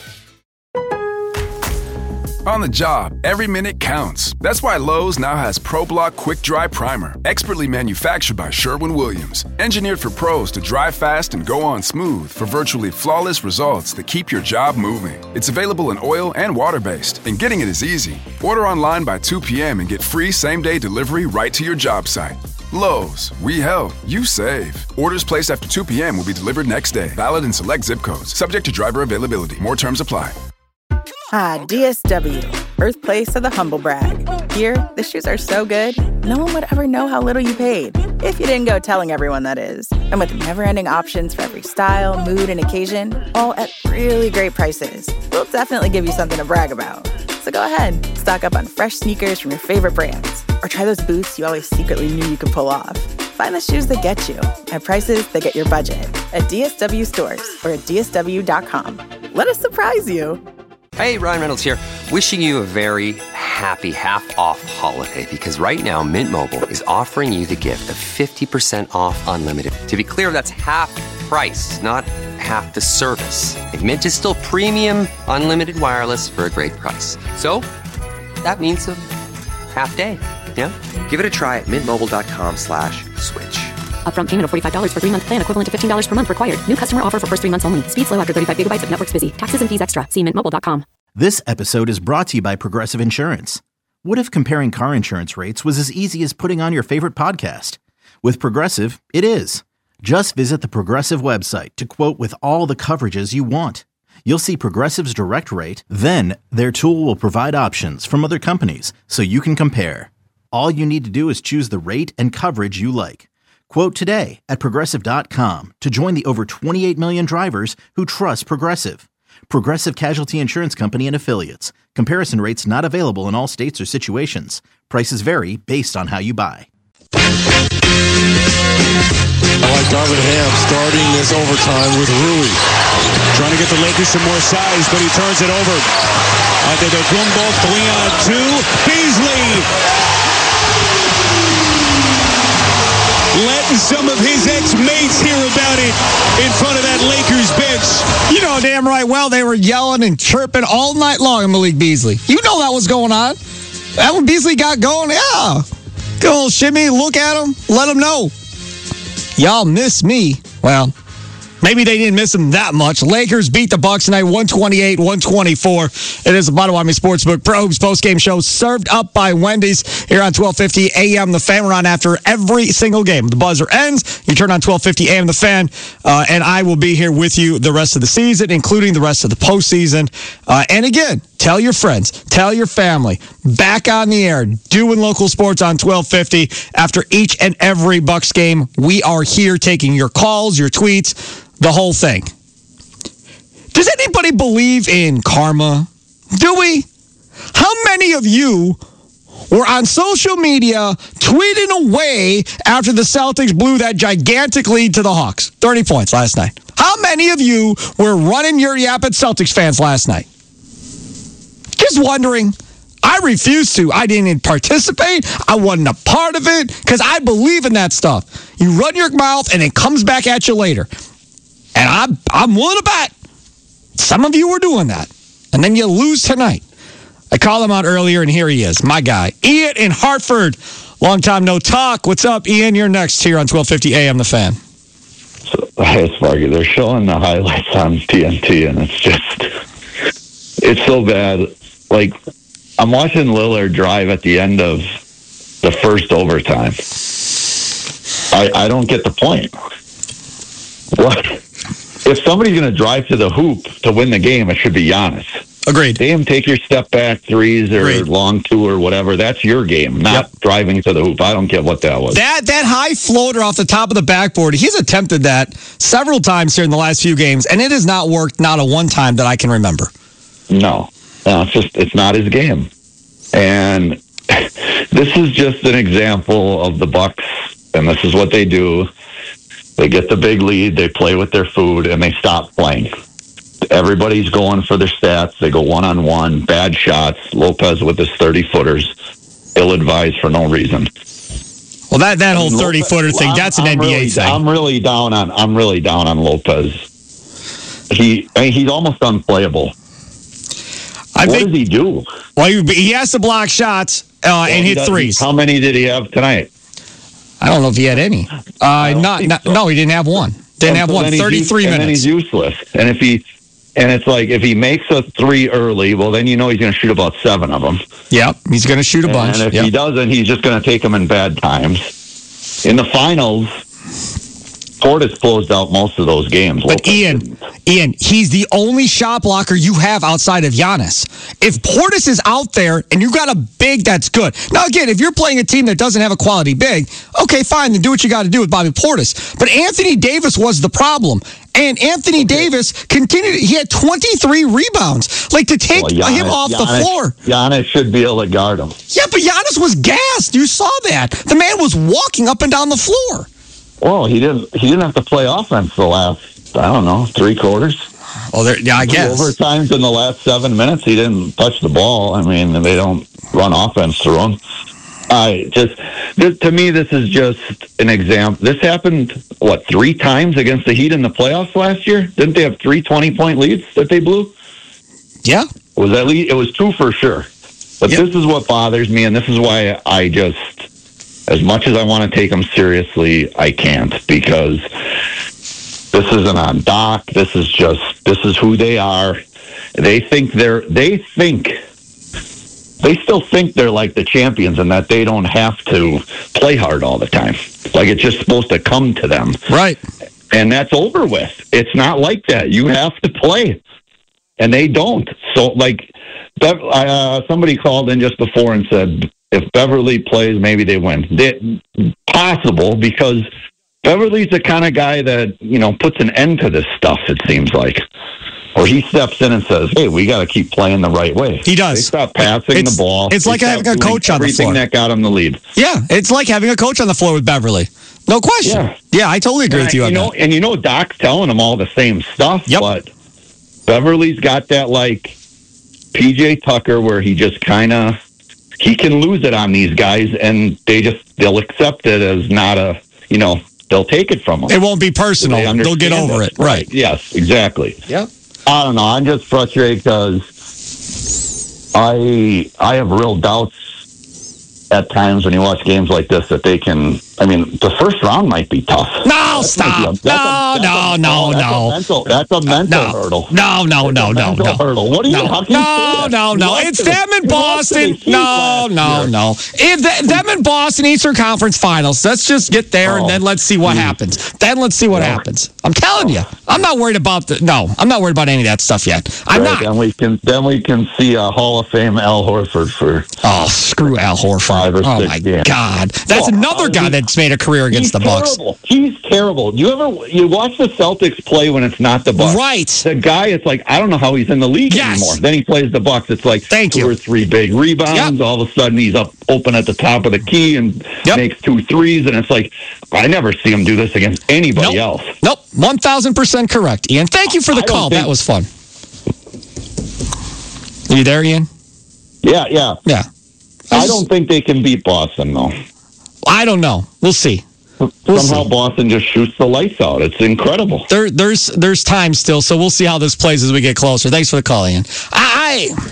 On the job, every minute counts. That's why Lowe's now has ProBlock Quick Dry Primer, expertly manufactured by Sherwin-Williams. Engineered for pros to dry fast and go on smooth for virtually flawless results that keep your job moving. It's available in oil and water-based, and getting it is easy. Order online by two p.m. and get free same-day delivery right to your job site. Lowe's, we help, you save. Orders placed after two p.m. will be delivered next day. Valid in select zip codes. Subject to driver availability. More terms apply. Ah, D S W, birthplace of the humble brag. Here, the shoes are so good, no one would ever know how little you paid. If you didn't go telling everyone, that is. And with never-ending options for every style, mood, and occasion, all at really great prices, we'll definitely give you something to brag about. So go ahead, stock up on fresh sneakers from your favorite brands, or try those boots you always secretly knew you could pull off. Find the shoes that get you at prices that get your budget at D S W stores or at D S W dot com. Let us surprise you. Hey, Ryan Reynolds here, wishing you a very happy half-off holiday, because right now Mint Mobile is offering you the gift of fifty percent off unlimited. To be clear, that's half price, not half the service. And Mint is still premium unlimited wireless for a great price. So that means a half day. Yeah? Give it a try at mintmobile.com slash switch. Upfront payment of forty-five dollars for three-month plan equivalent to fifteen dollars per month required. New customer offer for first three months only. Speed slow after thirty-five gigabytes if network's busy. Taxes and fees extra. See mint mobile dot com. This episode is brought to you by Progressive Insurance. What if comparing car insurance rates was as easy as putting on your favorite podcast? With Progressive, it is. Just visit the Progressive website to quote with all the coverages you want. You'll see Progressive's direct rate, then their tool will provide options from other companies so you can compare. All you need to do is choose the rate and coverage you like. Quote today at Progressive dot com to join the over twenty-eight million drivers who trust Progressive. Progressive Casualty Insurance Company and Affiliates. Comparison rates not available in all states or situations. Prices vary based on how you buy. I like Darvin Ham starting this overtime with Rui. Trying to get the Lakers some more size, but he turns it over. Ante the Gumbo, three on two. Beasley. Letting some of his ex-mates hear about it in front of that Lakers bench. You know damn right well they were yelling and chirping all night long at Malik Beasley. You know that was going on. That when Beasley got going, yeah. Go a little shimmy, look at him, let him know. Y'all miss me. Well, maybe they didn't miss him that much. Lakers beat the Bucks tonight, one twenty-eight one twenty-four. It is the Potawatomi Sportsbook Pro Hoops postgame show served up by Wendy's here on twelve fifty A M. The Fan. We're on after every single game. The buzzer ends. You turn on twelve fifty A M. The Fan, uh, and I will be here with you the rest of the season, including the rest of the postseason. Uh, and again, tell your friends, tell your family. Back on the air, doing local sports on twelve fifty. After each and every Bucks game, we are here taking your calls, your tweets, the whole thing. Does anybody believe in karma? Do we? How many of you were on social media tweeting away after the Celtics blew that gigantic lead to the Hawks? thirty points last night. How many of you were running your yap at Celtics fans last night? Just wondering. I refused to. I didn't participate. I wasn't a part of it because I believe in that stuff. You run your mouth and it comes back at you later. And I'm, I'm willing to bet some of you were doing that. And then you lose tonight. I called him out earlier, and here he is, my guy. Ian in Hartford. Long time no talk. What's up, Ian? You're next here on twelve fifty A M. The Fan. So, hey, Sparky, they're showing the highlights on T N T, and it's just, it's so bad. Like, I'm watching Lillard drive at the end of the first overtime. I, I don't get the point. What? If somebody's going to drive to the hoop to win the game, it should be Giannis. Agreed. Damn, take your step back threes or Agreed. long two or whatever. That's your game, not yep. driving to the hoop. I don't care what that was. That that high floater off the top of the backboard, he's attempted that several times here in the last few games, and it has not worked not a one time that I can remember. No. No, it's just, it's not his game. And this is just an example of the Bucks, and this is what they do. They get the big lead, they play with their food, and they stop playing. Everybody's going for their stats. They go one-on-one, bad shots. Lopez with his thirty-footers, ill-advised for no reason. Well, that, that whole thirty-footer thing, that's an I'm N B A really, thing. I'm really down on I'm really down on Lopez. He I mean, he's almost unplayable. I what think, does he do? Well, he, he has to block shots uh, well, and hit threes. How many did he have tonight? I don't know if he had any. Uh, not, not so. No, he didn't have one. Didn't and have so one. thirty-three minutes. And then he's useless. And if he, and it's like if he makes a three early, well, then you know he's going to shoot about seven of them. Yep, he's going to shoot a bunch. And if yep. he doesn't, he's just going to take them in bad times. In the finals, Portis closed out most of those games. But Lopez Ian, didn't. Ian, he's the only shot blocker you have outside of Giannis. If Portis is out there and you got a big, that's good. Now, again, if you're playing a team that doesn't have a quality big, okay, fine, then do what you got to do with Bobby Portis. But Anthony Davis was the problem. And Anthony Davis continued, he had twenty-three rebounds. Like, to take Well, Giannis, him off Giannis, the floor. Giannis should be able to guard him. Yeah, but Giannis was gassed. You saw that. The man was walking up and down the floor. Well, he didn't. He didn't have to play offense the last, I don't know, three quarters. Well, there, yeah, I guess. Overtimes in the last seven minutes, he didn't touch the ball. I mean, they don't run offense through him. I just, this, to me, this is just an example. This happened, what, three times against the Heat in the playoffs last year? Didn't they have three twenty-point leads that they blew? Yeah. It was at least, it was two for sure. But yep. This is what bothers me, and this is why I just, as much as I want to take them seriously, I can't, because this isn't on Doc. This is just, this is who they are. They think they're, they think, they still think they're like the champions and that they don't have to play hard all the time. Like it's just supposed to come to them. Right. And that's over with. It's not like that. You have to play. And they don't. So, like, Bev- uh, somebody called in just before and said, if Beverly plays, maybe they win. They, possible, because Beverly's the kind of guy that, you know, puts an end to this stuff, it seems like. Or he steps in and says, hey, we got to keep playing the right way. He does. They stop passing it's, the ball. It's they like having a coach on the floor. Everything that got him the lead. Yeah, it's like having a coach on the floor with Beverly. No question. Yeah, yeah I totally agree and with you I, on you know, that. And you know Doc's telling them all the same stuff, yep. but Beverly's got that, like, P J Tucker where he just kind of, he can lose it on these guys, and they just, they'll accept it as not a, you know, they'll take it from them. It won't be personal. They They'll get over it. it. Right. right. Yes, exactly. Yep. I don't know. I'm just frustrated because I I have real doubts at times when you watch games like this that they can. I mean, the first round might be tough. No, that stop. A, no, a, no, a, no, that's no. A mental, that's a mental no. hurdle. No, no, no, no, no. Hurdle. What are you? No, how can no, you no, no. It's them in Boston. No, no, no. If the, them in Boston Eastern Conference Finals. Let's just get there oh. and then let's see what mm. happens. Then let's see what yeah. happens. I'm telling you, I'm not worried about the. No, I'm not worried about any of that stuff yet. I'm right, not. Then we can then we can see a Hall of Fame Al Horford for. Oh, screw Al Horford. Five or oh six my games. God, that's well, another guy that's made a career against the Bucks. Terrible. He's terrible. You ever you watch the Celtics play when it's not the Bucks? Right. The guy, it's like I don't know how he's in the league yes. anymore. Then he plays the Bucks. It's like Thank two you. or three big rebounds. Yep. All of a sudden he's up open at the top of the key and yep. makes two threes. And it's like I never see him do this against anybody nope. else. Nope. One thousand percent correct, Ian. Thank you for the I call. Think... That was fun. Are you there, Ian? Yeah, yeah, yeah. I, I don't think they can beat Boston though. I don't know. We'll see. We'll Somehow see. Boston just shoots the lights out. It's incredible. There, there's there's time still, so we'll see how this plays as we get closer. Thanks for the call, Ian. I, I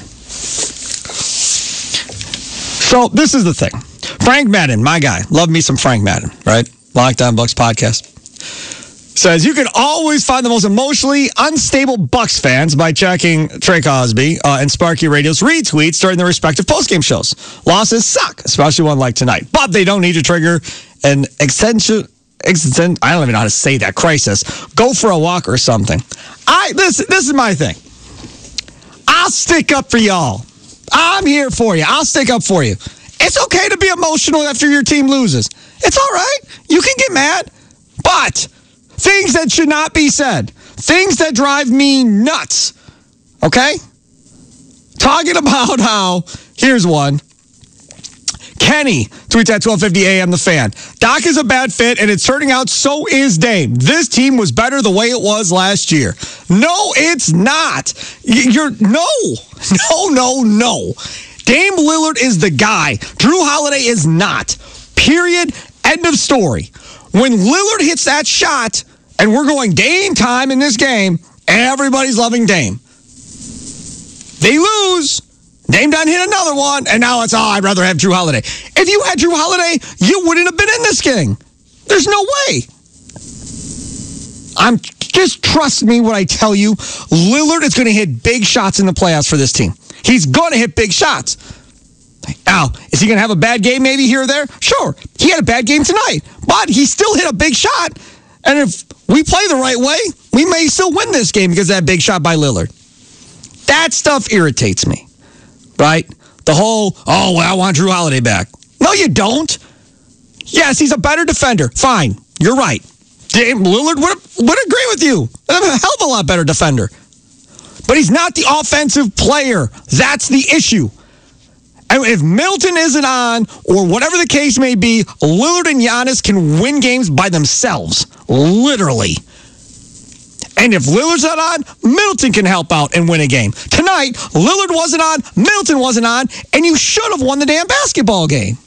so this is the thing. Frank Madden, my guy, love me some Frank Madden, right? Lockdown Bucks podcast. Says you can always find the most emotionally unstable Bucks fans by checking Trey Cosby uh, and Sparky Radio's retweets during their respective postgame shows. Losses suck, especially one like tonight, but they don't need to trigger an extension. Extent, I don't even know how to say that. Crisis. Go for a walk or something. I this this is my thing. I'll stick up for y'all. I'm here for you. I'll stick up for you. It's okay to be emotional after your team loses. It's all right. You can get mad, but things that should not be said. Things that drive me nuts. Okay? Talking about how, here's one. Kenny tweets at twelve fifty A M The Fan. Doc is a bad fit, and it's turning out so is Dame. This team was better the way it was last year. No, it's not. You're no, no, no, no. Dame Lillard is the guy. Drew Holiday is not. Period. End of story. When Lillard hits that shot, and we're going Dame time in this game, everybody's loving Dame. They lose. Dame done hit another one, and now it's, oh, I'd rather have Drew Holiday. If you had Drew Holiday, you wouldn't have been in this game. There's no way. I'm just trust me when I tell you, Lillard is going to hit big shots in the playoffs for this team. He's going to hit big shots. Now, is he going to have a bad game maybe here or there? Sure. He had a bad game tonight, but he still hit a big shot. And if we play the right way, we may still win this game because of that big shot by Lillard. That stuff irritates me, right? The whole, oh, well, I want Drew Holiday back. No, you don't. Yes, he's a better defender. Fine. You're right. Dame Lillard would, would agree with you. A hell of a lot better defender. But he's not the offensive player. That's the issue. And if Middleton isn't on, or whatever the case may be, Lillard and Giannis can win games by themselves. Literally. And if Lillard's not on, Middleton can help out and win a game. Tonight, Lillard wasn't on, Middleton wasn't on, and you should have won the damn basketball game.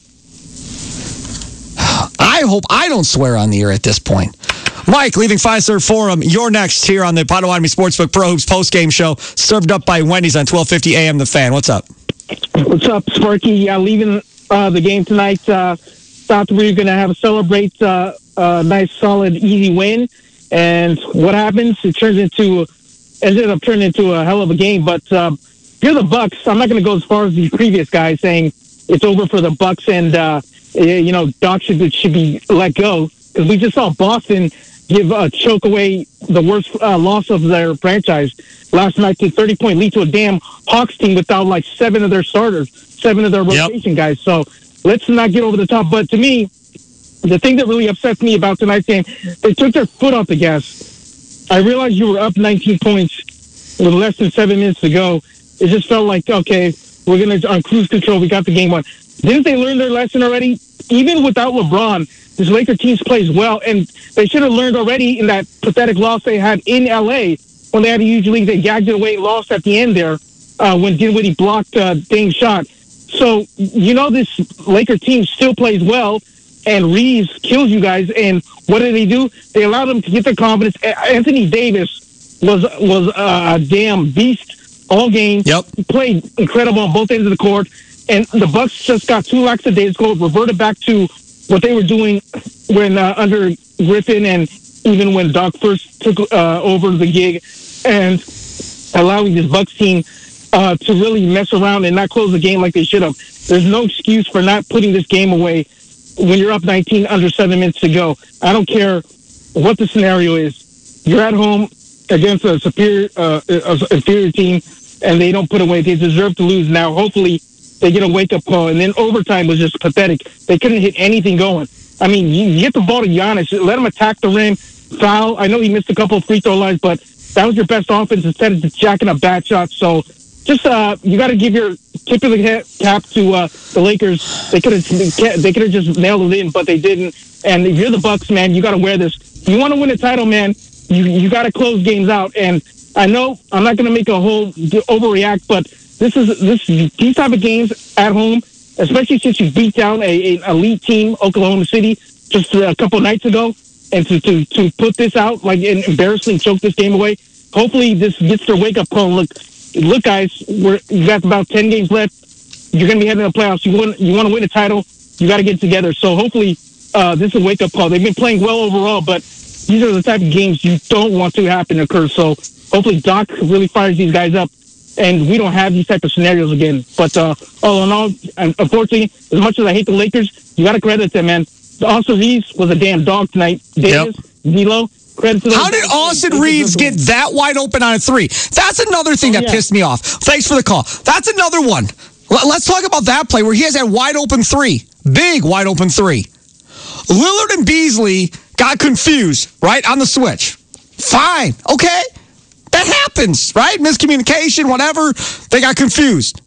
I hope I don't swear on the air at this point. Mike, leaving Fiserv Forum, you're next here on the Potawatomi Sportsbook Pro Hoops postgame show, served up by Wendy's on twelve fifty A M The Fan. What's up? What's up, Sparky? Uh, leaving uh, the game tonight, uh, thought we were going to have a celebrate uh, a nice, solid, easy win. And what happens? It turns into, ended up turning into a hell of a game. But uh, you're the Bucks. I'm not going to go as far as the previous guys saying it's over for the Bucks and uh, you know Doc should should be let go, because we just saw Boston give uh, choke away the worst uh, loss of their franchise last night to thirty point lead to a damn Hawks team without like seven of their starters, seven of their rotation yep. guys. So let's not get over the top. But to me, the thing that really upsets me about tonight's game, they took their foot off the gas. I realized you were up nineteen points with less than seven minutes to go. It just felt like, okay, we're going to, on cruise control, we got the game won. Didn't they learn their lesson already? Even without LeBron, this Laker team plays well, and they should have learned already in that pathetic loss they had in L A when they had a huge lead. They gagged it away, lost at the end there uh, when Dinwiddie blocked uh, Dame's shot. So, you know, this Laker team still plays well, and Reeves kills you guys. And what did they do? They allowed them to get their confidence. Anthony Davis was was a damn beast all game. Yep. He played incredible on both ends of the court. And the Bucks just got two lackadaisical, reverted back to what they were doing when uh, under Griffin, and even when Doc first took uh, over the gig, and allowing this Bucks team uh, to really mess around and not close the game like they should have. There's no excuse for not putting this game away when you're up nineteen under seven minutes to go. I don't care what the scenario is. You're at home against a superior, uh, a inferior team, and they don't put away. They deserve to lose now. Hopefully, they get a wake-up call, and then overtime was just pathetic. They couldn't hit anything going. I mean, you get the ball to Giannis, let him attack the rim, foul. I know he missed a couple of free throw lines, but that was your best offense instead of just jacking up bad shots. So just uh, you got to give your tip of the cap to uh, the Lakers. They could have they could have just nailed it in, but they didn't. And if you're the Bucks, man, you got to wear this. If you want to win a title, man, you you got to close games out. And I know I'm not going to make a whole overreact, but This is this these type of games at home, especially since you beat down a, an elite team, Oklahoma City, just a couple nights ago, and to, to, to put this out like and embarrassingly choke this game away. Hopefully, this gets their wake up call. Look, look, guys, we're you got about ten games left. You're going to be heading to the playoffs. You want you want to win a title. You got to get together. So hopefully, uh, this is a wake up call. They've been playing well overall, but these are the type of games you don't want to happen to occur. So hopefully, Doc really fires these guys up, and we don't have these type of scenarios again. But uh, all in all, unfortunately, as much as I hate the Lakers, you got to credit them, man. Austin Reeves was a damn dog tonight. Davis, yep. D'Lo, credit to them. How did Austin Reeves get that wide open on a three? That's another thing oh, that yeah. pissed me off. Thanks for the call. That's another one. Let's talk about that play where he has that wide open three. Big wide open three. Lillard and Beasley got confused, right, on the switch. Fine. Okay. That happens, right? Miscommunication, whatever. They got confused.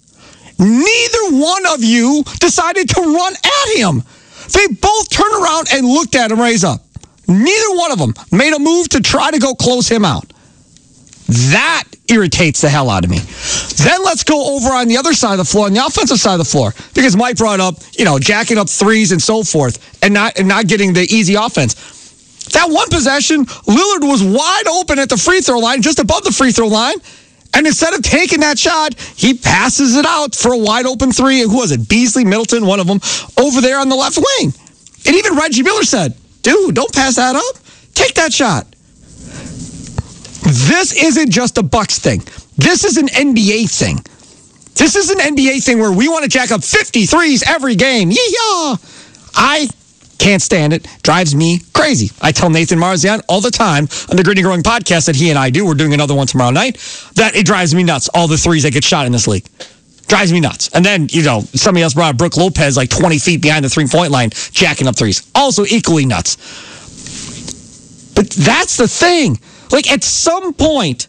Neither one of you decided to run at him. They both turned around and looked at him raise up. Neither one of them made a move to try to go close him out. That irritates the hell out of me. Then let's go over on the other side of the floor, on the offensive side of the floor, because Mike brought up, you know, jacking up threes and so forth, and not and not getting the easy offense. That one possession, Lillard was wide open at the free throw line, just above the free throw line. And instead of taking that shot, he passes it out for a wide open three. Who was it? Beasley, Middleton, one of them, over there on the left wing. And even Reggie Miller said, dude, don't pass that up. Take that shot. This isn't just a Bucks thing. This is an N B A thing. This is an N B A thing where we want to jack up fifty threes every game. Yee-yaw. I Can't stand it. Drives me crazy. I tell Nathan Marzian all the time on the Green and Growing podcast that he and I do, we're doing another one tomorrow night, that it drives me nuts, all the threes that get shot in this league. Drives me nuts. And then, you know, somebody else brought up Brooke Lopez like twenty feet behind the three-point line, jacking up threes. Also equally nuts. But that's the thing. Like, at some point,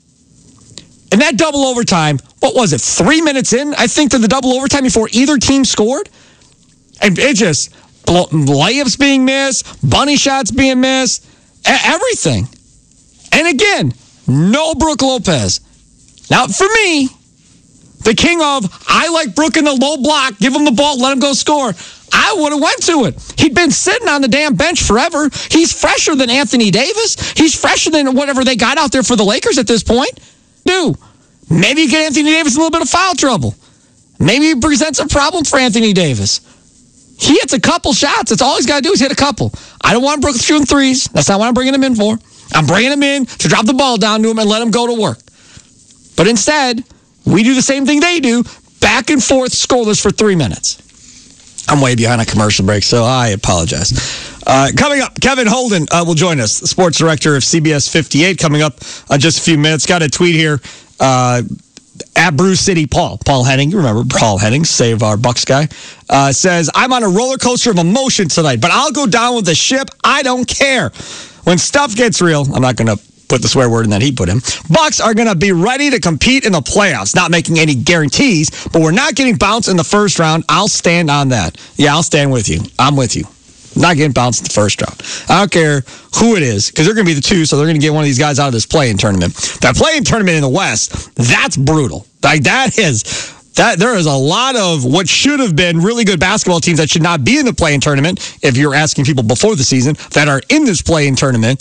in that double overtime, what was it, three minutes in, I think, to the double overtime before either team scored? And it just, layups being missed, bunny shots being missed, everything. And again, no Brooke Lopez. Now, for me, the king of, I like Brooke in the low block, give him the ball, let him go score. I would have went to it. He'd been sitting on the damn bench forever. He's fresher than Anthony Davis. He's fresher than whatever they got out there for the Lakers at this point. Do. Maybe you get Anthony Davis in a little bit of foul trouble. Maybe he presents a problem for Anthony Davis. He hits a couple shots. That's all he's got to do is hit a couple. I don't want Brooke shooting threes. That's not what I'm bringing him in for. I'm bringing him in to drop the ball down to him and let him go to work. But instead, we do the same thing they do, back and forth, scoreless for three minutes. I'm way behind a commercial break, so I apologize. Uh, coming up, Kevin Holden uh, will join us, the sports director of C B S fifty-eight, coming up in uh, just a few minutes. Got a tweet here uh, at Brew City Paul. Paul Henning, you remember Paul Henning, save our Bucks guy, uh, says, I'm on a roller coaster of emotion tonight, but I'll go down with the ship. I don't care. When stuff gets real, I'm not going to put the swear word in that he put in. Bucks are going to be ready to compete in the playoffs. Not making any guarantees, but we're not getting bounced in the first round. I'll stand on that. Yeah, I'll stand with you. I'm with you. Not getting bounced in the first round. I don't care who it is, because they're going to be the two, so they're going to get one of these guys out of this play-in tournament. That play-in tournament in the West, that's brutal. Like, that is... That there is a lot of what should have been really good basketball teams that should not be in the play-in tournament, if you're asking people before the season, that are in this play-in tournament.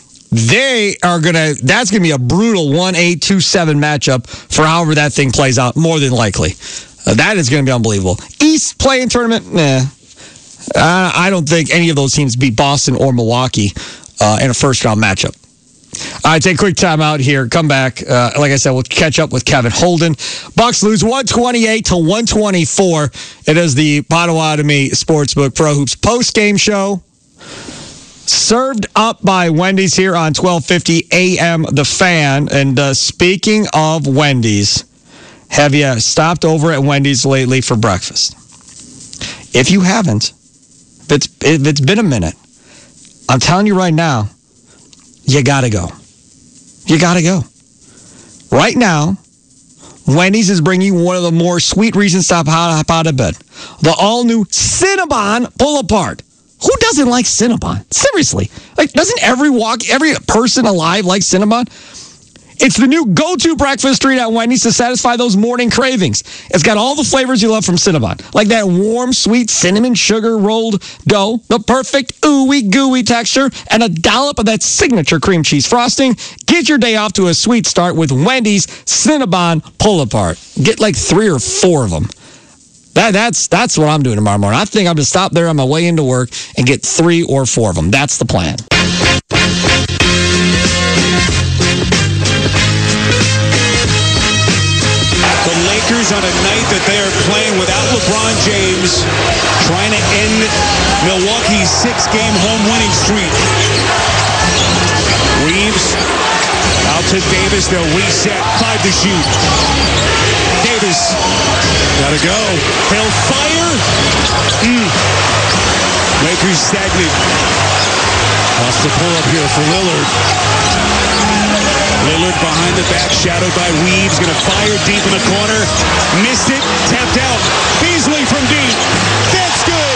They are going to, that's going to be a brutal one eight, two seven matchup for however that thing plays out, more than likely. Uh, that is going to be unbelievable. East play-in tournament, nah. Uh, I don't think any of those teams beat Boston or Milwaukee uh, in a first-round matchup. All right, take a quick time out here. Come back. Uh, like I said, we'll catch up with Kevin Holden. Bucks lose one twenty-eight to one twenty-four. It is the Potawatomi Sportsbook Pro Hoops post-game show. Served up by Wendy's here on twelve fifty A M The Fan. And uh, speaking of Wendy's, have you stopped over at Wendy's lately for breakfast? If you haven't, if it's, if it's been a minute, I'm telling you right now, you gotta go. You gotta go. Right now, Wendy's is bringing you one of the more sweet reasons to hop out of bed. The all-new Cinnabon Pull-Apart. Who doesn't like Cinnabon? Seriously. Like, doesn't every walk, every person alive like Cinnabon? It's the new go-to breakfast treat at Wendy's to satisfy those morning cravings. It's got all the flavors you love from Cinnabon, like that warm, sweet cinnamon sugar rolled dough, the perfect ooey gooey texture, and a dollop of that signature cream cheese frosting. Get your day off to a sweet start with Wendy's Cinnabon Pull-Apart. Get like three or four of them. That, that's, that's what I'm doing tomorrow morning. I think I'm going to stop there on my way into work and get three or four of them. That's the plan. The Lakers on a night that they are playing without LeBron James, trying to end Milwaukee's six-game home winning streak. Reeves out to Davis. They'll reset. Five to shoot. Davis. Gotta go. They'll fire. Mm. Lakers stagnant. Lost the pull-up here for Lillard. Lillard behind the back, shadowed by Reeves. Going to fire deep in the corner. Missed it. Tapped out. Beasley from deep. That's good.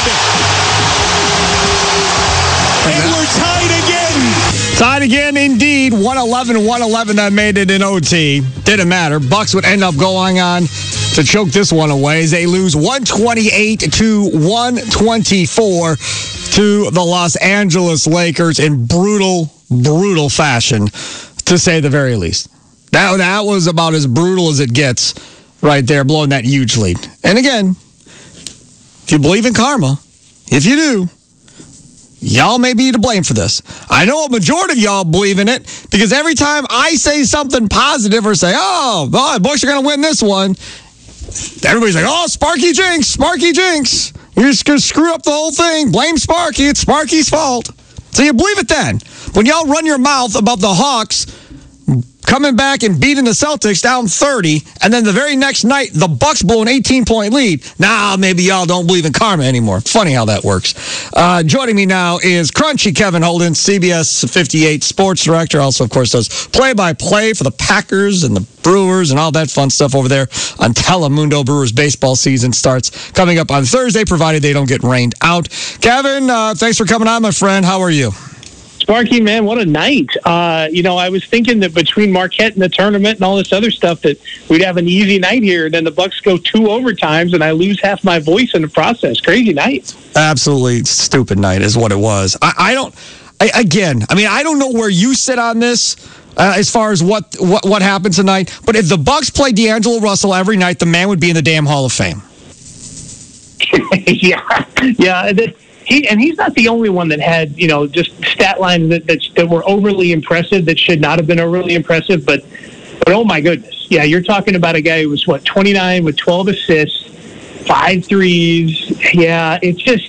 And we're tied again. Tied again, indeed. one eleven one eleven that made it in O T. Didn't matter. Bucks would end up going on to choke this one away as they lose one twenty-eight to one twenty-four to the Los Angeles Lakers in brutal, brutal fashion, to say the very least. That, that was about as brutal as it gets right there, blowing that huge lead. And again, if you believe in karma, if you do, y'all may be to blame for this. I know a majority of y'all believe in it because every time I say something positive or say, oh, boy, Bucks are going to win this one, everybody's like, oh, Sparky Jinx, Sparky Jinx. You're just going to screw up the whole thing. Blame Sparky. It's Sparky's fault. So you believe it then. When y'all run your mouth about the Hawks coming back and beating the Celtics down thirty, and then the very next night, the Bucks blow an eighteen-point lead. Now, maybe y'all don't believe in karma anymore. Funny how that works. Uh, joining me now is Crunchy Kevin Holden, C B S fifty-eight sports director. Also, of course, does play-by-play for the Packers and the Brewers and all that fun stuff over there on Telemundo. Brewers baseball season starts coming up on Thursday, provided they don't get rained out. Kevin, uh, thanks for coming on, my friend. How are you? Sparky, man, what a night. Uh, you know, I was thinking that between Marquette and the tournament and all this other stuff that we'd have an easy night here, and then the Bucks go two overtimes, and I lose half my voice in the process. Crazy night. Absolutely stupid night is what it was. I, I don't, I, again, I mean, I don't know where you sit on this uh, as far as what, what, what happened tonight, but if the Bucks played D'Angelo Russell every night, the man would be in the damn Hall of Fame. yeah, yeah. That, He and he's not the only one that had, you know, just stat lines that, that that were overly impressive that should not have been overly impressive. But but oh my goodness, yeah, you're talking about a guy who was what twenty-nine with twelve assists, five threes. Yeah, it's just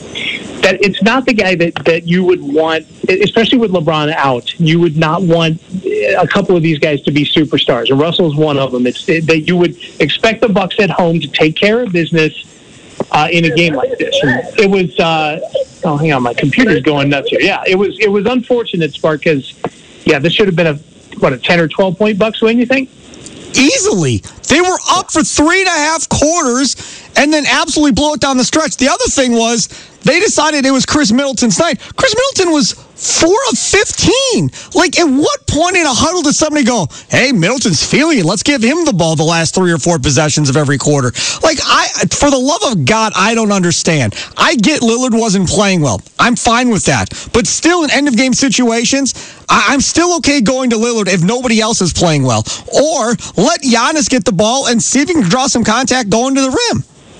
that it's not the guy that, that you would want, especially with LeBron out. You would not want a couple of these guys to be superstars. And Russell's one of them. It's that you would expect the Bucks at home to take care of business. Uh, in a game like this, and it was. Uh, oh, hang on, my computer's going nuts here. Yeah, it was. It was unfortunate, Spark, because yeah, this should have been a what a ten or twelve point Bucks win. You think? Easily, they were up for three and a half quarters, and then absolutely blow it down the stretch. The other thing was they decided it was Chris Middleton's night. Chris Middleton was four of fifteen. Like, at what point in a huddle did somebody go, hey, Middleton's feeling it. Let's give him the ball the last three or four possessions of every quarter. Like, I, for the love of God, I don't understand. I get Lillard wasn't playing well. I'm fine with that. But still, in end-of-game situations, I, I'm still okay going to Lillard if nobody else is playing well. Or let Giannis get the ball and see if he can draw some contact going to the rim.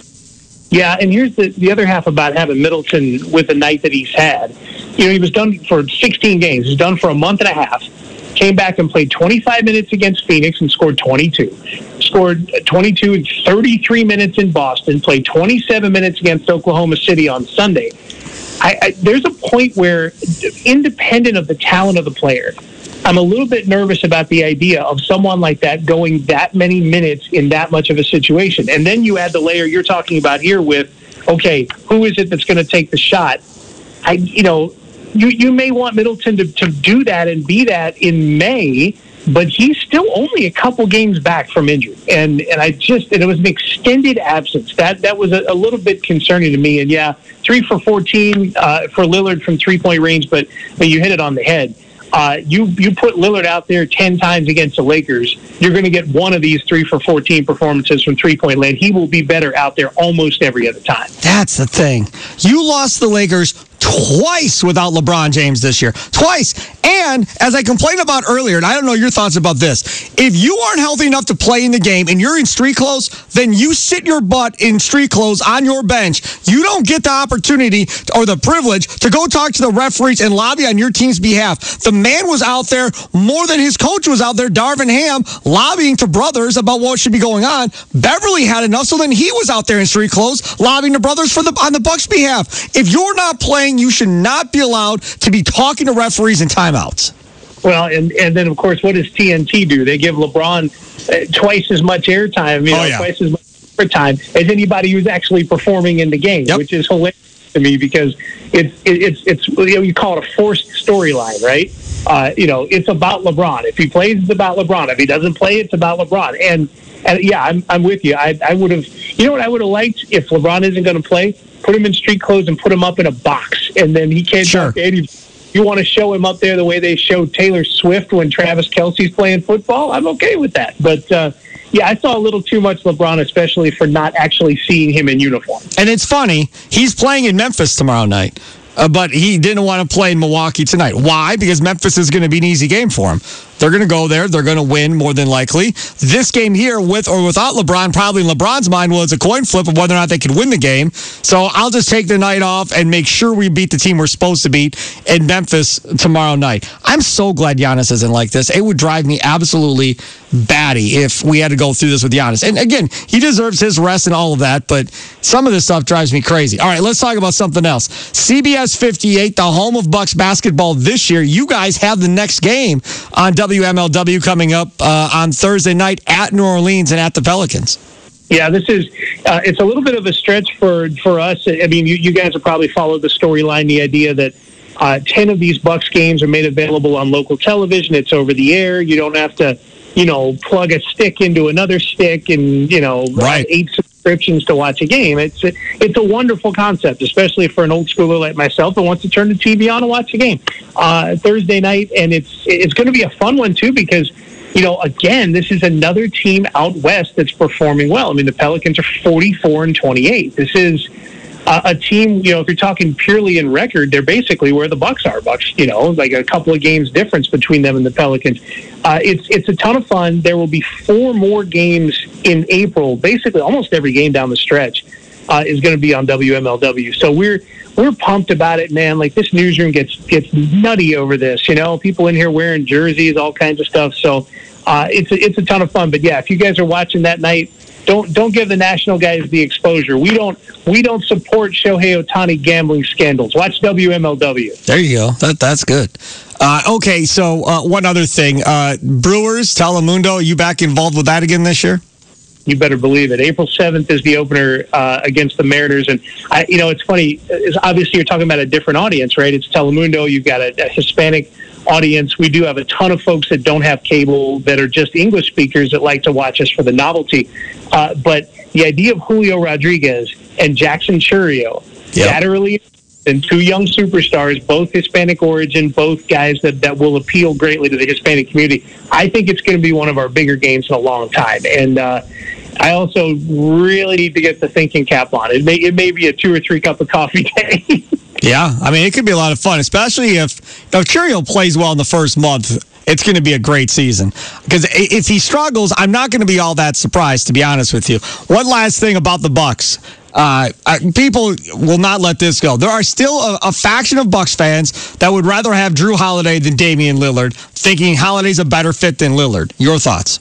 Yeah, and here's the, the other half about having Middleton with the night that he's had. You know, he was done for sixteen games. He was done for a month and a half. Came back and played twenty-five minutes against Phoenix and scored twenty-two. Scored twenty-two in thirty-three minutes in Boston. Played twenty-seven minutes against Oklahoma City on Sunday. I, I, there's a point where, independent of the talent of the player, I'm a little bit nervous about the idea of someone like that going that many minutes in that much of a situation. And then you add the layer you're talking about here with, okay, who is it that's going to take the shot? I, you know, you, you may want Middleton to, to do that and be that in May, but he's still only a couple games back from injury. And and I just, and it was an extended absence. That that was a, a little bit concerning to me. And yeah, three for fourteen uh, for Lillard from three-point range, but, but you hit it on the head. Uh, you you put Lillard out there ten times against the Lakers, you're going to get one of these three for fourteen performances from three-point land. He will be better out there almost every other time. That's the thing. You lost the Lakers twice without LeBron James this year. Twice. And as I complained about earlier, and I don't know your thoughts about this, if you aren't healthy enough to play in the game and you're in street clothes, then you sit your butt in street clothes on your bench. You don't get the opportunity or the privilege to go talk to the referees and lobby on your team's behalf. The man was out there more than his coach was out there, Darvin Ham, lobbying to brothers about what should be going on. Beverly had enough, so then he was out there in street clothes lobbying to brothers for the on the Bucks' behalf. If you're not playing, you should not be allowed to be talking to referees in timeouts. Well, and, and then, of course, what does T N T do? They give LeBron uh, twice as much airtime, you know, oh, yeah. twice as much time as anybody who's actually performing in the game, yep. which is hilarious to me because it's, it, it's, it's you know, you call it a forced storyline, right? Uh, you know, it's about LeBron. If he plays, it's about LeBron. If he doesn't play, it's about LeBron. And, and yeah, I'm, I'm with you. I, I would have, you know what I would have liked if LeBron isn't going to play? Put him in street clothes and put him up in a box, and then he can't sure. talk to anybody. You want to show him up there the way they showed Taylor Swift when Travis Kelce's playing football? I'm okay with that. But, uh, yeah, I saw a little too much LeBron, especially for not actually seeing him in uniform. And it's funny, he's playing in Memphis tomorrow night. Uh, but he didn't want to play in Milwaukee tonight. Why? Because Memphis is going to be an easy game for him. They're going to go there. They're going to win more than likely. This game here, with or without LeBron, probably in LeBron's mind was a coin flip of whether or not they could win the game. So I'll just take the night off and make sure we beat the team we're supposed to beat in Memphis tomorrow night. I'm so glad Giannis isn't like this. It would drive me absolutely batty if we had to go through this with Giannis. And again, he deserves his rest and all of that, but some of this stuff drives me crazy. All right, let's talk about something else. C B S fifty-eight, the home of Bucks basketball this year. You guys have the next game on W M L W coming up uh, on Thursday night at New Orleans and at the Pelicans. Yeah, this is, uh, it's a little bit of a stretch for, for us. I mean, you, you guys have probably followed the storyline, the idea that uh, ten of these Bucks games are made available on local television. It's over the air. You don't have to, you know, plug a stick into another stick and, you know, right. eight subscriptions to watch a game. It's a, it's a wonderful concept, especially for an old schooler like myself that wants to turn the T V on and watch a game uh, Thursday night. And it's it's going to be a fun one, too, because, you know, again, this is another team out west that's performing well. I mean, the Pelicans are forty-four and twenty-eight. This is uh, a team, you know, if you're talking purely in record, they're basically where the Bucks are. Bucks, you know, like a couple of games difference between them and the Pelicans. Uh, it's it's a ton of fun. There will be four more games in April. Basically, almost every game down the stretch uh, is going to be on W M L W. So we're we're pumped about it, man. Like, this newsroom gets gets nutty over this. You know, people in here wearing jerseys, all kinds of stuff. So uh, it's a, it's a ton of fun. But yeah, if you guys are watching that night, don't don't give the national guys the exposure. We don't we don't support Shohei Ohtani gambling scandals. Watch W M L W. There you go. That that's good. Uh, okay, so uh, one other thing. Uh, Brewers, Telemundo, you back involved with that again this year? You better believe it. April seventh is the opener uh, against the Mariners. And, I, you know, it's funny. It's obviously, you're talking about a different audience, right? It's Telemundo. You've got a, a Hispanic audience. We do have a ton of folks that don't have cable that are just English speakers that like to watch us for the novelty. Uh, but the idea of Julio Rodriguez and Jackson Chourio, yep. laterally, and two young superstars, both Hispanic origin, both guys that, that will appeal greatly to the Hispanic community. I think it's going to be one of our bigger games in a long time. And uh, I also really need to get the thinking cap on. It may, it may be a two or three cup of coffee day. Yeah, I mean, it could be a lot of fun, especially if, if Chourio plays well in the first month. It's going to be a great season. Because if he struggles, I'm not going to be all that surprised, to be honest with you. One last thing about the Bucks. Uh, people will not let this go. There are still a, a faction of Bucks fans that would rather have Drew Holiday than Damian Lillard, thinking Holiday's a better fit than Lillard. Your thoughts?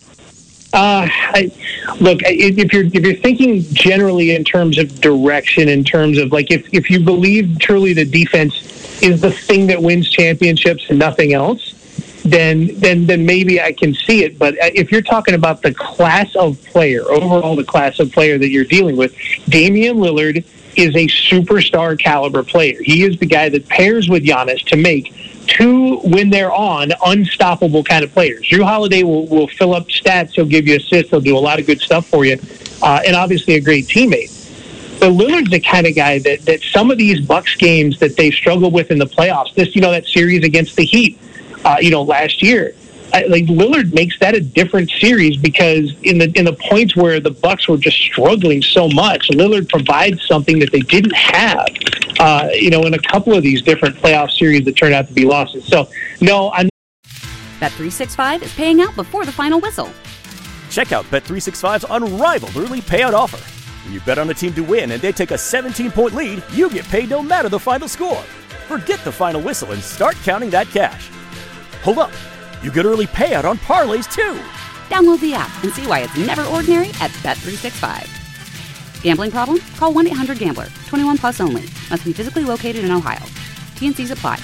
Uh, I, look, if you're if you're thinking generally in terms of direction, in terms of like if, if you believe truly that defense is the thing that wins championships and nothing else, then then then maybe I can see it. But if you're talking about the class of player, overall the class of player that you're dealing with, Damian Lillard is a superstar caliber player. He is the guy that pairs with Giannis to make two, when they're on, unstoppable kind of players. Drew Holiday will, will fill up stats. He'll give you assists. He'll do a lot of good stuff for you. Uh, and obviously a great teammate. But Lillard's the kind of guy that, that some of these Bucks games that they struggle with in the playoffs, this, you know, that series against the Heat, uh, you know, last year, I, like Lillard makes that a different series because in the in the points where the Bucks were just struggling so much, Lillard provides something that they didn't have, uh, you know, in a couple of these different playoff series that turned out to be losses. So, no, I'm. Bet three sixty-five is paying out before the final whistle. Check out Bet three sixty-five's unrivaled early payout offer. When you bet on a team to win and they take a seventeen-point lead, you get paid no matter the final score. Forget the final whistle and start counting that cash. Hold up. You get early payout on parlays, too. Download the app and see why it's never ordinary at Bet three sixty-five. Gambling problem? Call one eight hundred gambler. twenty-one plus only. Must be physically located in Ohio. T N Cs apply.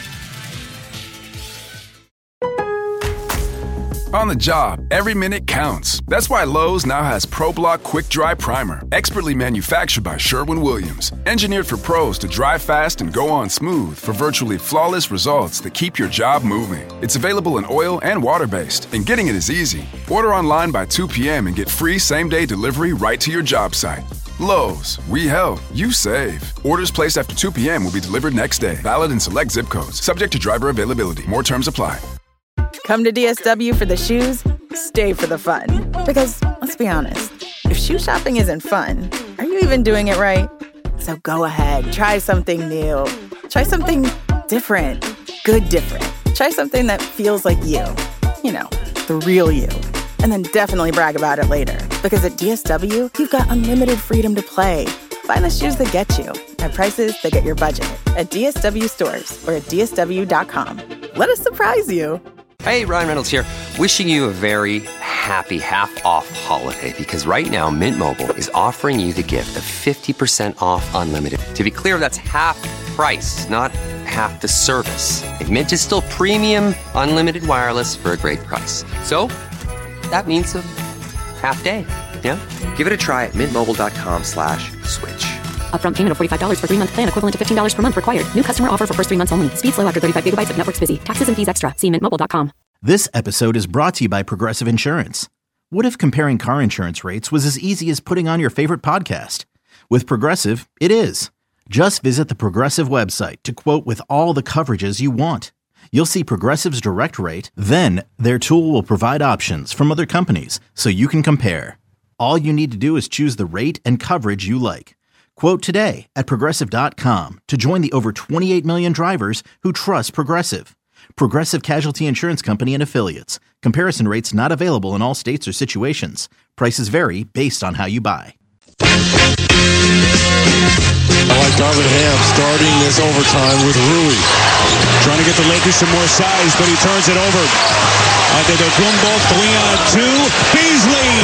On the job, every minute counts. That's why Lowe's now has ProBlock Quick Dry Primer, expertly manufactured by Sherwin-Williams. Engineered for pros to dry fast and go on smooth for virtually flawless results that keep your job moving. It's available in oil and water-based, and getting it is easy. Order online by two p.m. and get free same-day delivery right to your job site. Lowe's, we help, you save. Orders placed after two p.m. will be delivered next day. Valid in select zip codes. Subject to driver availability. More terms apply. Come to D S W for the shoes, stay for the fun. Because, let's be honest, if shoe shopping isn't fun, are you even doing it right? So go ahead, try something new. Try something different. Good different. Try something that feels like you. You know, the real you. And then definitely brag about it later. Because at D S W, you've got unlimited freedom to play. Find the shoes that get you at prices that get your budget at D S W stores or at D S W dot com. Let us surprise you. Hey, Ryan Reynolds here. Wishing you a very happy half-off holiday because right now Mint Mobile is offering you the gift of fifty percent off unlimited. To be clear, that's half price, not half the service. And Mint is still premium unlimited wireless for a great price. So that means a half day, yeah? Give it a try at mintmobile.com slash switch. Upfront payment of forty-five dollars for three-month plan equivalent to fifteen dollars per month required. New customer offer for first three months only. Speed slow after thirty-five gigabytes if network's busy. Taxes and fees extra. See mint mobile dot com. This episode is brought to you by Progressive Insurance. What if comparing car insurance rates was as easy as putting on your favorite podcast? With Progressive, it is. Just visit the Progressive website to quote with all the coverages you want. You'll see Progressive's direct rate, then their tool will provide options from other companies so you can compare. All you need to do is choose the rate and coverage you like. Quote today at Progressive dot com to join the over twenty-eight million drivers who trust Progressive. Progressive Casualty Insurance Company and Affiliates. Comparison rates not available in all states or situations. Prices vary based on how you buy. I like Darvin Ham starting this overtime with Rui. Trying to get the Lakers some more size, but he turns it over. Antetokounmpo, three on two. Beasley!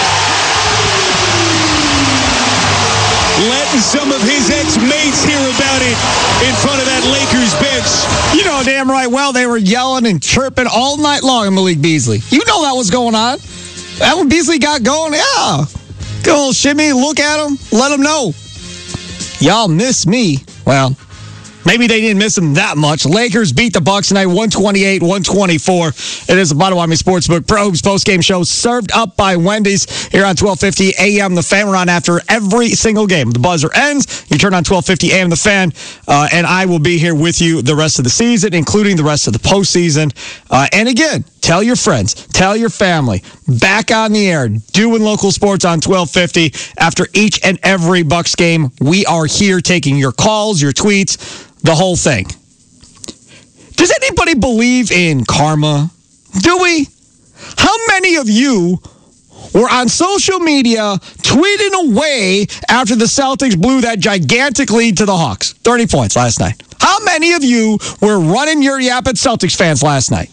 Letting some of his ex-mates hear about it in front of that Lakers bench. You know damn right well they were yelling and chirping all night long at Malik Beasley. You know that was going on. That when Beasley got going, yeah. Good old shimmy, look at him, let him know. Y'all miss me. Well, maybe they didn't miss him that much. Lakers beat the Bucks tonight, one twenty-eight one twenty-four. It is the Potawatomi Sportsbook Pro Hoops postgame show served up by Wendy's here on twelve fifty A M. The Fan. We're on after every single game. The buzzer ends. You turn on twelve fifty A M. The Fan. Uh, and I will be here with you the rest of the season, including the rest of the postseason. Uh, and again, tell your friends, tell your family. Back on the air, doing local sports on twelve fifty. After each and every Bucks game, we are here taking your calls, your tweets, the whole thing. Does anybody believe in karma? Do we? How many of you were on social media tweeting away after the Celtics blew that gigantic lead to the Hawks? thirty points last night. How many of you were running your yap at Celtics fans last night?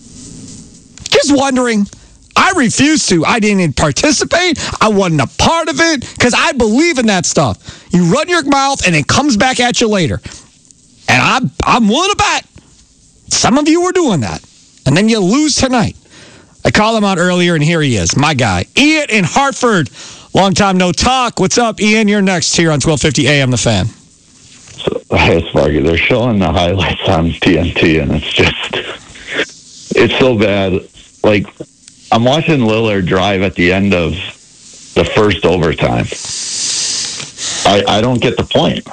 Just wondering. I refused to. I didn't participate. I wasn't a part of it because I believe in that stuff. You run your mouth and it comes back at you later. And I'm, I'm willing to bet some of you were doing that. And then you lose tonight. I called him out earlier, and here he is, my guy. Ian in Hartford. Long time no talk. What's up, Ian? You're next here on twelve fifty A M. The Fan. So, hey, Sparky, they're showing the highlights on T N T, and it's just, it's so bad. Like, I'm watching Lillard drive at the end of the first overtime. I, I don't get the point.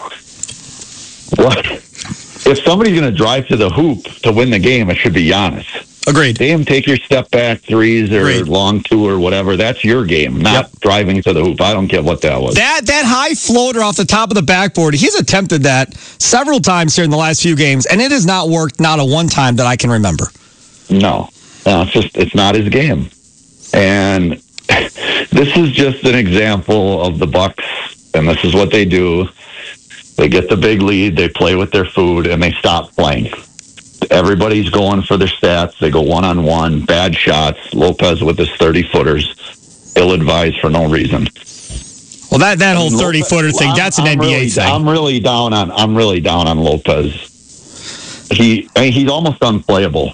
What? If somebody's going to drive to the hoop to win the game, it should be Giannis. Agreed. Damn, take your step back threes or Agreed. long two or whatever. That's your game, not yep. driving to the hoop. I don't get what that was. That that high floater off the top of the backboard, he's attempted that several times here in the last few games, and it has not worked not a one time that I can remember. No. No, it's just, it's not his game. And this is just an example of the Bucks, and this is what they do. They get the big lead, they play with their food, and they stop playing. Everybody's going for their stats. They go one-on-one, bad shots. Lopez with his thirty-footers, ill-advised for no reason. Well, that, that whole thirty-footer thing, I'm, that's an I'm N B A really, thing. I'm really down on I'm really down on Lopez. He I mean, he's almost unplayable.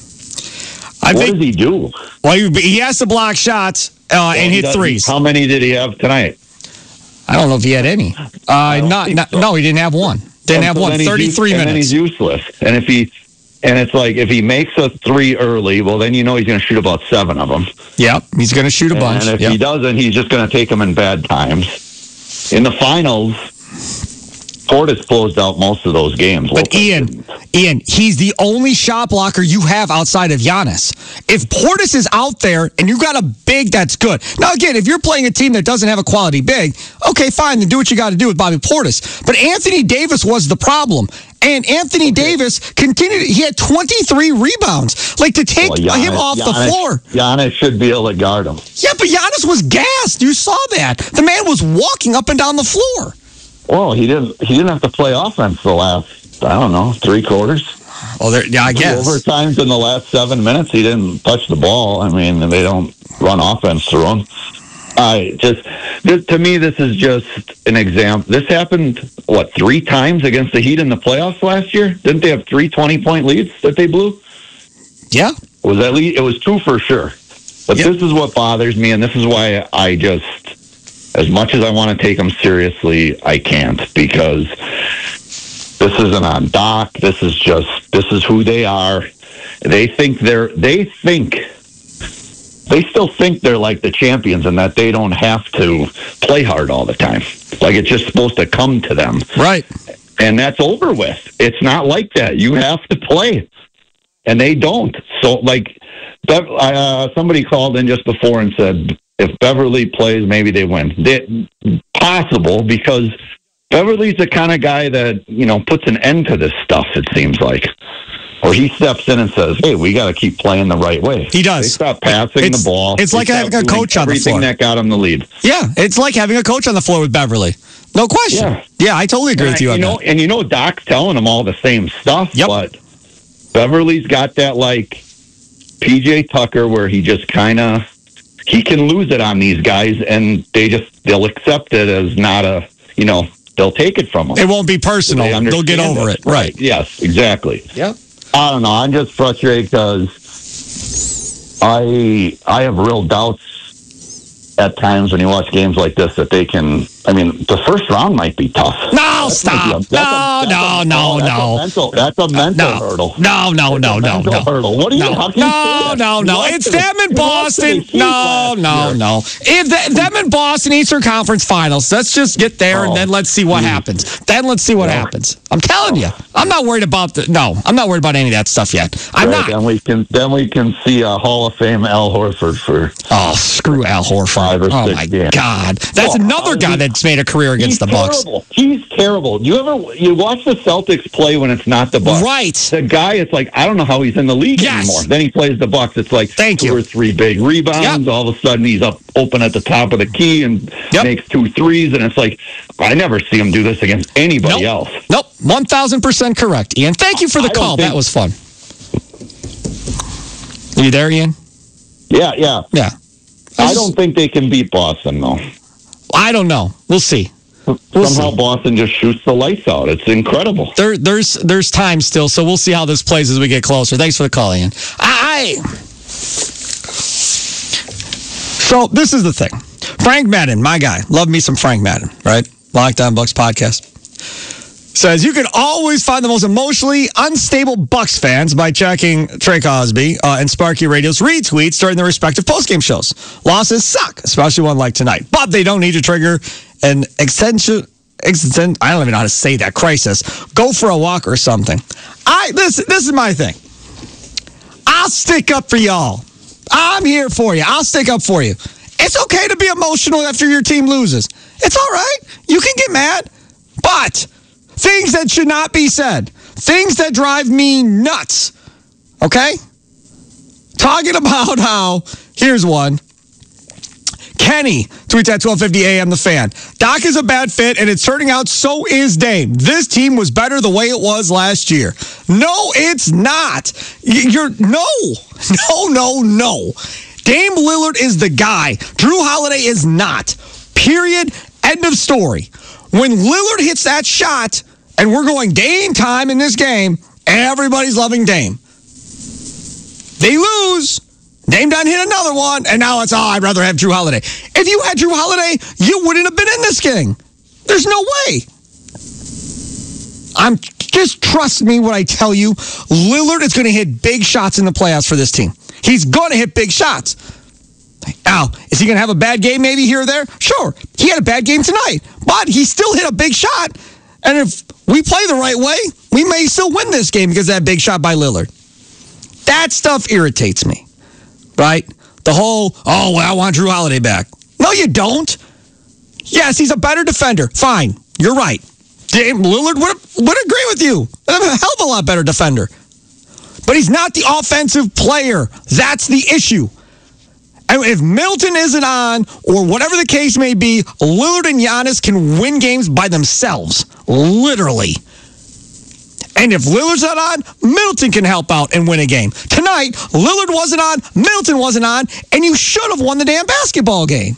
I what think, does he do? Well, he, he has to block shots uh, well, and hit threes. How many did he have tonight? I don't know if he had any. Uh, not, not so. No, he didn't have one. Didn't and have so one. thirty-three minutes. And then he's useless. And if he, and it's like if he makes a three early, well, then you know he's going to shoot about seven of them. Yep, he's going to shoot a bunch. And if yep. he doesn't, he's just going to take them in bad times. In the finals, Portis closed out most of those games. But Lopez Ian, didn't. Ian, he's the only shot blocker you have outside of Giannis. If Portis is out there and you've got a big that's good. Now, again, if you're playing a team that doesn't have a quality big, okay, fine, then do what you got to do with Bobby Portis. But Anthony Davis was the problem. And Anthony okay. Davis continued. He had twenty-three rebounds. Like, to take well, Giannis, him off Giannis, the floor. Giannis should be able to guard him. Yeah, but Giannis was gassed. You saw that. The man was walking up and down the floor. Well, he didn't. He didn't have to play offense the last, I don't know, three quarters. Oh, there, yeah, I guess. Overtimes in the last seven minutes, he didn't touch the ball. I mean, they don't run offense through him. I just, this, to me, this is just an example. This happened, what, three times against the Heat in the playoffs last year? Didn't they have three twenty-point leads that they blew? Yeah. Was that lead? It was two for sure. But yep. This is what bothers me, and this is why I just, as much as I want to take them seriously, I can't, because this isn't on Doc. This is just, this is who they are. They think they're, they think... They still think they're like the champions and that they don't have to play hard all the time. Like, it's just supposed to come to them. Right. And that's over with. It's not like that. You have to play. And they don't. So, like, Bev- uh, somebody called in just before and said, if Beverly plays, maybe they win. They, possible, because Beverly's the kind of guy that, you know, puts an end to this stuff, it seems like. Or he steps in and says, hey, we got to keep playing the right way. He does. They stop passing it's, the ball. It's like having a coach on the floor. Everything that got him the lead. Yeah, it's like having a coach on the floor with Beverly. No question. Yeah, yeah I totally agree and with you I, on you know, that. And you know Doc's telling them all the same stuff, yep. But Beverly's got that, like, P J Tucker where he just kind of, he can lose it on these guys, and they just, they'll accept it as not a, you know, they'll take it from them. It won't be personal. They They'll get over it. it. Right. right. Yes, exactly. Yep. I don't know. I'm just frustrated because I I have real doubts at times when you watch games like this that they can. I mean, the first round might be tough. No, that's stop. A, no, a, no, a, no, no, no. Mental, that's a mental no. hurdle. No, no, no, no, no. Hurdle. What do you? No, how can no, you no, no. It's them in Boston. No, no, no. If the, them in Boston Eastern Conference Finals. Let's just get there oh. and then let's see what mm. happens. Then let's see what yeah. happens. I'm telling you, I'm not worried about the. No, I'm not worried about any of that stuff yet. I'm right, not. Then we can then we can see a Hall of Fame Al Horford for. Oh, screw Al Horford. Five or oh six my games. God, that's oh, another guy that's made a career against. The Bucks. Terrible. He's terrible. You ever you watch the Celtics play when it's not the Bucks? Right. The guy, it's like I don't know how he's in the league yes. anymore. Then he plays the Bucks. It's like Thank two you. or three big rebounds. Yep. All of a sudden he's up open at the top of the key and yep. makes two threes. And it's like I never see him do this against anybody nope. else. Nope. One thousand percent correct, Ian. Thank you for the I call. Think... That was fun. Are you there, Ian? Yeah, yeah, yeah. I, I don't think they can beat Boston though. I don't know. We'll see. We'll Somehow see. Boston just shoots the lights out. It's incredible. There, there's there's time still, so we'll see how this plays as we get closer. Thanks for the call, Ian. I, I so this is the thing. Frank Madden, my guy, love me some Frank Madden, right? Locked On Bucks podcast. Says you can always find the most emotionally unstable Bucks fans by checking Trey Cosby uh, and Sparky Radio's retweets during their respective postgame shows. Losses suck, especially one like tonight, but they don't need to trigger an extension. Extend, I don't even know how to say that. Crisis. Go for a walk or something. I this this is my thing. I'll stick up for y'all. I'm here for you. I'll stick up for you. It's okay to be emotional after your team loses. It's all right. You can get mad, but things that should not be said. Things that drive me nuts. Okay? Talking about how, here's one. Kenny tweets at twelve fifty A M The Fan. Doc is a bad fit, and it's turning out so is Dame. This team was better the way it was last year. No, it's not. You're no, no, no, no. Dame Lillard is the guy. Drew Holiday is not. Period. End of story. When Lillard hits that shot, and we're going Dame time in this game, everybody's loving Dame. They lose. Dame done hit another one, and now it's, oh, I'd rather have Drew Holiday. If you had Drew Holiday, you wouldn't have been in this game. There's no way. I'm just trust me when I tell you, Lillard is going to hit big shots in the playoffs for this team. He's going to hit big shots. Now, is he going to have a bad game maybe here or there? Sure. He had a bad game tonight, but he still hit a big shot. And if we play the right way, we may still win this game because of that big shot by Lillard. That stuff irritates me, right? The whole, oh, well, I want Drew Holiday back. No, you don't. Yes, he's a better defender. Fine. You're right. Dame Lillard would, would agree with you. A hell of a lot better defender. But he's not the offensive player. That's the issue. And if Middleton isn't on, or whatever the case may be, Lillard and Giannis can win games by themselves. Literally. And if Lillard's not on, Middleton can help out and win a game. Tonight, Lillard wasn't on, Middleton wasn't on, and you should have won the damn basketball game.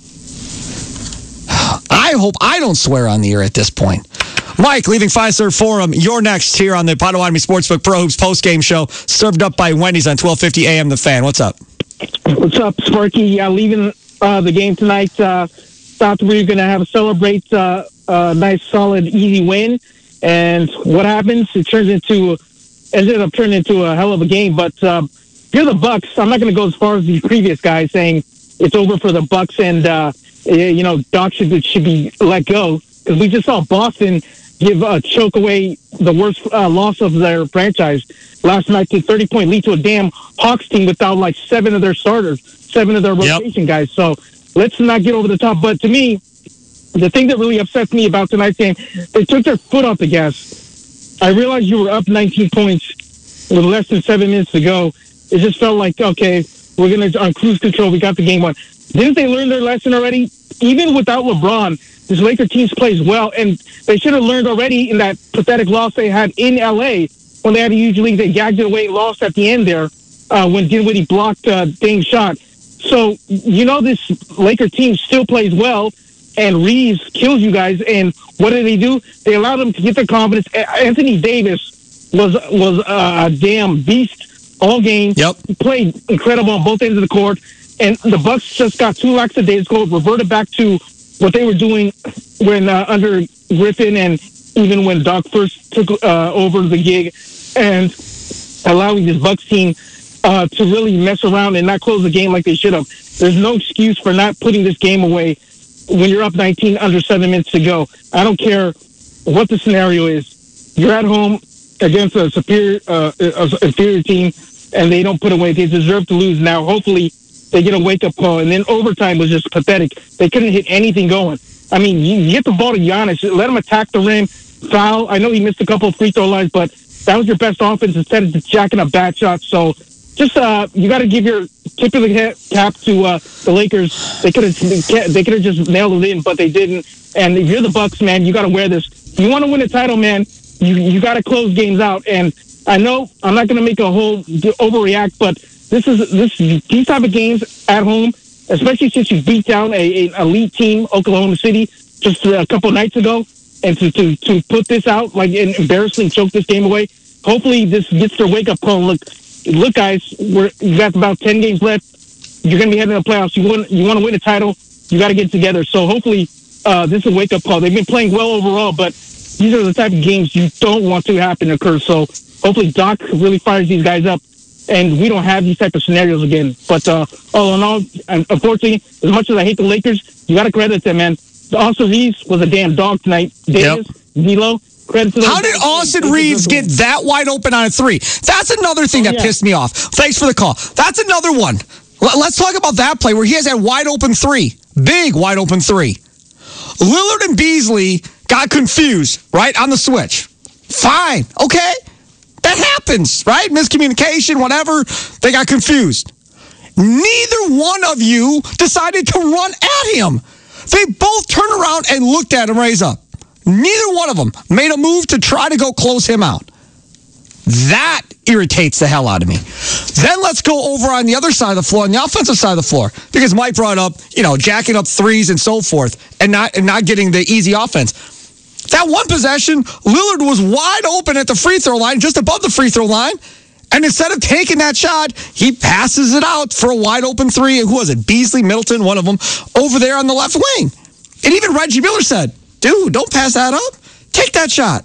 I hope I don't swear on the air at this point. Mike, leaving Fiserv Forum, you're next here on the Potawatomi Sportsbook Pro Hoops postgame show, served up by Wendy's on twelve fifty A M The Fan. What's up? What's up, Sparky? Yeah, leaving uh, the game tonight, uh, thought we were going to have a celebrate uh, a nice, solid, easy win. And what happens? It turns into, ended up turning into a hell of a game. But uh, you're the Bucks. I'm not going to go as far as the previous guy saying it's over for the Bucks and, uh, you know, Doc should, should be let go. Because we just saw Boston give a uh, choke away the worst uh, loss of their franchise last night to thirty-point lead to a damn Hawks team without like seven of their starters, seven of their rotation yep. guys. So let's not get over the top. But to me, the thing that really upsets me about tonight's game, they took their foot off the gas. I realized you were up nineteen points with less than seven minutes to go. It just felt like, okay, we're going to, on cruise control, we got the game won. Didn't they learn their lesson already? Even without LeBron, this Laker team plays well, and they should have learned already in that pathetic loss they had in L A when they had a huge lead. They gagged it away, lost at the end there uh, when Dinwiddie blocked uh, Dame's shot. So, you know, this Laker team still plays well, and Reeves kills you guys. And what did they do? They allowed them to get their confidence. Anthony Davis was was a damn beast all game. Yep. He played incredible on both ends of the court. And the Bucks just got too lackadaisical, reverted back to what they were doing when uh, under Griffin and even when Doc first took uh, over the gig, and allowing this Bucks team uh, to really mess around and not close the game like they should have. There's no excuse for not putting this game away when you're up nineteen under seven minutes to go. I don't care what the scenario is. You're at home against a superior, uh, a inferior team, and they don't put away. They deserve to lose now. Hopefully, they get a wake-up call. And then overtime was just pathetic. They couldn't hit anything going. I mean, you get the ball to Giannis. Let him attack the rim, foul. I know he missed a couple of free throw lines, but that was your best offense instead of just jacking up bad shots. So just uh, you got to give your tip of the cap to uh, the Lakers. They could have they could have just nailed it in, but they didn't. And if you're the Bucks, man, you got to wear this. If you want to win a title, man, you you got to close games out. And I know I'm not going to make a whole overreact, but this is this these type of games at home, especially since you beat down a, a elite team, Oklahoma City, just a couple nights ago, and to, to to put this out like and embarrassingly choke this game away. Hopefully, this gets their wake up call. Look, look, guys, we're you got about ten games left. You're going to be heading to the playoffs. You want you want to win a title. You got to get together. So hopefully, uh, this is a wake up call. They've been playing well overall, but these are the type of games you don't want to happen to occur. So hopefully, Doc really fires these guys up, and we don't have these type of scenarios again. But uh, all in all, unfortunately, as much as I hate the Lakers, you got to credit them, man. Austin Reeves was a damn dog tonight. Davis, yep. D'Lo, credit to them. How did Austin Reeves get that wide open on a three? That's another thing oh, that yeah. pissed me off. Thanks for the call. That's another one. Let's talk about that play where he has that wide open three. Big wide open three. Lillard and Beasley got confused, right, on the switch. Fine. Okay. That happens, right? Miscommunication, whatever. They got confused. Neither one of you decided to run at him. They both turned around and looked at him raise up. Neither one of them made a move to try to go close him out. That irritates the hell out of me. Then let's go over on the other side of the floor, on the offensive side of the floor, because Mike brought up, you know, jacking up threes and so forth, and not and not getting the easy offense. That one possession, Lillard was wide open at the free throw line, just above the free throw line, and instead of taking that shot, he passes it out for a wide open three. Who was it? Beasley, Middleton, one of them, over there on the left wing. And even Reggie Miller said, dude, don't pass that up. Take that shot.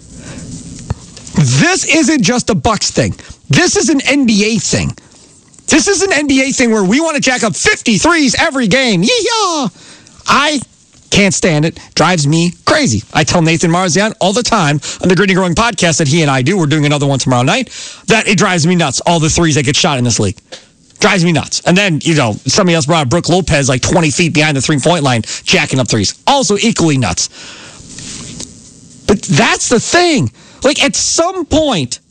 This isn't just a Bucks thing. This is an N B A thing. This is an N B A thing where we want to jack up fifty-threes every game. Yeah, I can't stand it. Drives me crazy. I tell Nathan Marzian all the time on the Gritty Growing podcast that he and I do, we're doing another one tomorrow night, that it drives me nuts, all the threes that get shot in this league. Drives me nuts. And then, you know, somebody else brought up Brook Lopez like twenty feet behind the three-point line, jacking up threes. Also equally nuts. But that's the thing. Like, at some point,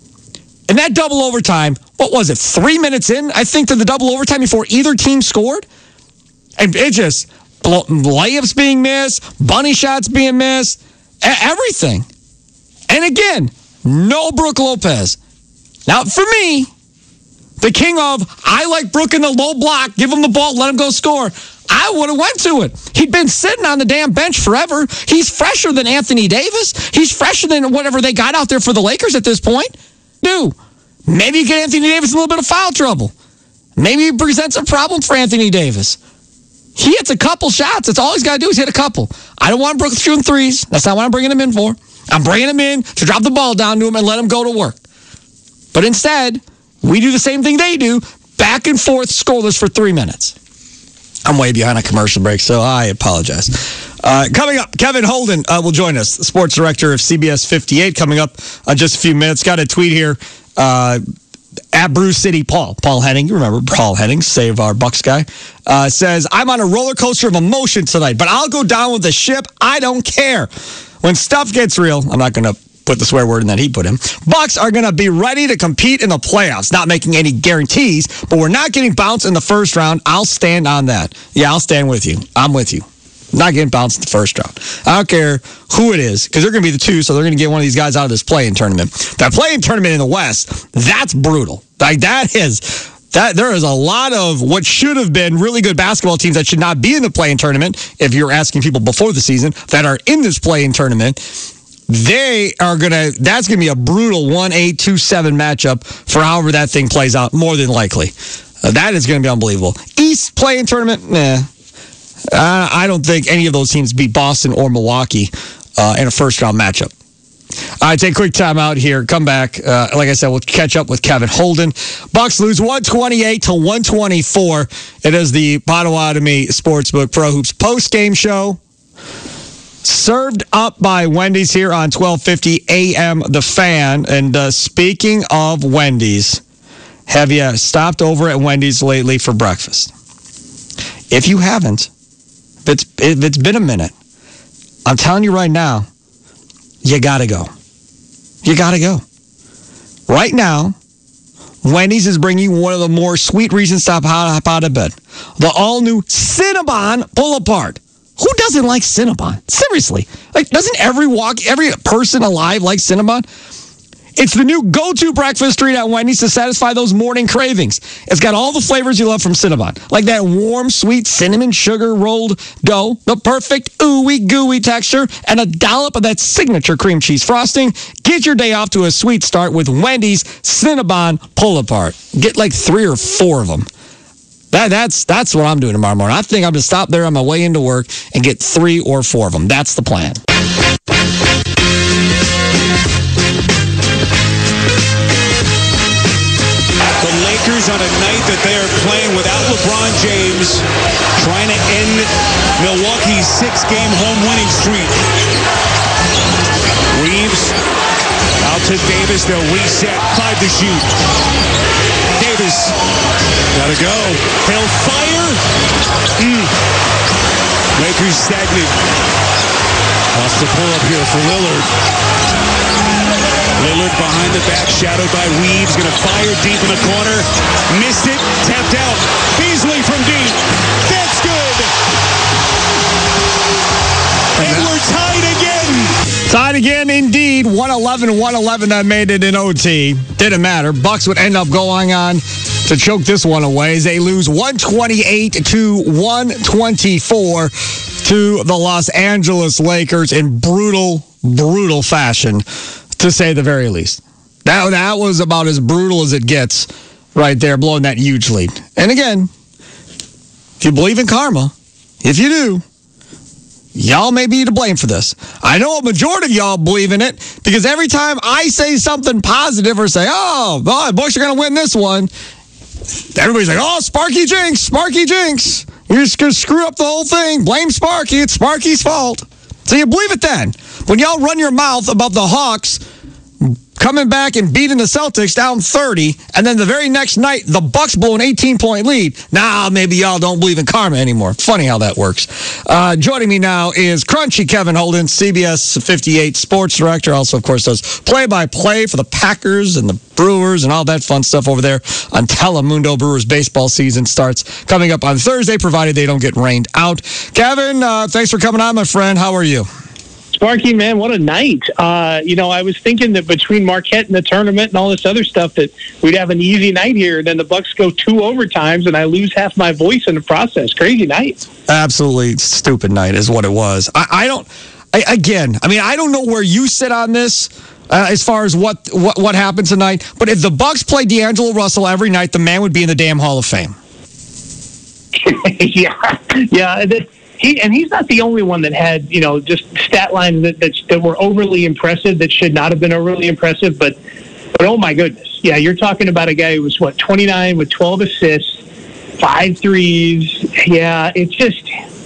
in that double overtime, what was it, three minutes in, I think, to the double overtime before either team scored? And it just, layups being missed, bunny shots being missed, everything. And again, no Brook Lopez. Now, for me, the king of, I like Brook in the low block, give him the ball, let him go score. I would have went to it. He'd been sitting on the damn bench forever. He's fresher than Anthony Davis. He's fresher than whatever they got out there for the Lakers at this point. Do. Maybe you get Anthony Davis in a little bit of foul trouble. Maybe he presents a problem for Anthony Davis. He hits a couple shots. That's all he's got to do is hit a couple. I don't want Brook shooting threes. That's not what I'm bringing him in for. I'm bringing him in to drop the ball down to him and let him go to work. But instead, we do the same thing they do, back and forth, scoreless for three minutes. I'm way behind a commercial break, so I apologize. Uh, coming up, Kevin Holden uh, will join us, the sports director of C B S fifty-eight, coming up in uh, just a few minutes. Got a tweet here uh, at Brew City Paul. Paul Henning, you remember Paul Henning, save our Bucks guy, uh, says, I'm on a roller coaster of emotion tonight, but I'll go down with the ship. I don't care. When stuff gets real, I'm not going to put the swear word in that he put in. Bucks are going to be ready to compete in the playoffs. Not making any guarantees, but we're not getting bounced in the first round. I'll stand on that. Yeah, I'll stand with you. I'm with you. Not getting bounced in the first round. I don't care who it is, because they're going to be the two, so they're going to get one of these guys out of this play-in tournament. That play-in tournament in the West, that's brutal. Like, that is... That, there is a lot of what should have been really good basketball teams that should not be in the play-in tournament, if you're asking people before the season, that are in this play-in tournament. They are going to, that's going to be a brutal one eight, two seven matchup for however that thing plays out, more than likely. Uh, that is going to be unbelievable. East play-in tournament, nah. Uh, I don't think any of those teams beat Boston or Milwaukee uh, in a first-round matchup. All right, take a quick time out here. Come back. Uh, like I said, we'll catch up with Kevin Holden. Bucks lose one twenty-eight to one twenty-four. It is the Potawatomi Sportsbook Pro Hoops post-game show. Served up by Wendy's here on twelve fifty A M The Fan. And uh, speaking of Wendy's, have you stopped over at Wendy's lately for breakfast? If you haven't, if it's, if it's been a minute, I'm telling you right now, you gotta go. You gotta go. Right now, Wendy's is bringing one of the more sweet reasons to hop out of bed. The all-new Cinnabon Pull-Apart. Who doesn't like Cinnabon? Seriously. Like, doesn't every walk, every person alive like Cinnabon? It's the new go-to breakfast treat at Wendy's to satisfy those morning cravings. It's got all the flavors you love from Cinnabon, like that warm, sweet cinnamon sugar rolled dough, the perfect ooey gooey texture, and a dollop of that signature cream cheese frosting. Get your day off to a sweet start with Wendy's Cinnabon Pull-Apart. Get like three or four of them. That, that's that's what I'm doing tomorrow morning. I think I'm going to stop there on my way into work and get three or four of them. That's the plan. The Lakers on a night that they are playing without LeBron James, trying to end Milwaukee's six-game home winning streak. Reeves out to Davis. They'll reset. Five to shoot. Davis. Gotta go. He'll fire. Mm. Lakers stagnant. Lost the pull-up here for Lillard. Lillard behind the back, shadowed by Reeves. Going to fire deep in the corner. Missed it. Tapped out. Beasley from deep. That's good. And we're tied again. Tied again, indeed. one eleven one eleven that made it in O T. Didn't matter. Bucks would end up going on to choke this one away as they lose one twenty-eight to one twenty-four to the Los Angeles Lakers in brutal, brutal fashion, to say the very least. That, that was about as brutal as it gets right there, blowing that huge lead. And again, if you believe in karma, if you do, y'all may be to blame for this. I know a majority of y'all believe in it because every time I say something positive or say, oh, boy, Bucks are going to win this one, everybody's like, oh, Sparky Jinx, Sparky Jinx. You're just going to screw up the whole thing. Blame Sparky. It's Sparky's fault. So you believe it then. When y'all run your mouth about the Hawks coming back and beating the Celtics down thirty, and then the very next night, the Bucks blow an eighteen-point lead. Now, maybe y'all don't believe in karma anymore. Funny how that works. Uh, joining me now is Crunchy Kevin Holden, C B S fifty-eight sports director. Also, of course, does play-by-play for the Packers and the Brewers and all that fun stuff over there on Telemundo. Brewers baseball season starts coming up on Thursday, provided they don't get rained out. Kevin, uh, thanks for coming on, my friend. How are you? Sparky, man, what a night. Uh, you know, I was thinking that between Marquette and the tournament and all this other stuff that we'd have an easy night here. Then the Bucks go two overtimes and I lose half my voice in the process. Crazy night. Absolutely stupid night is what it was. I, I don't, I, again, I mean, I don't know where you sit on this uh, as far as what, what, what happened tonight, but if the Bucks played D'Angelo Russell every night, the man would be in the damn Hall of Fame. yeah, yeah. That, He, and he's not the only one that had, you know, just stat lines that, that that were overly impressive that should not have been overly impressive. But, but oh my goodness, yeah, you're talking about a guy who was what twenty-nine with twelve assists, five threes. Yeah, it's just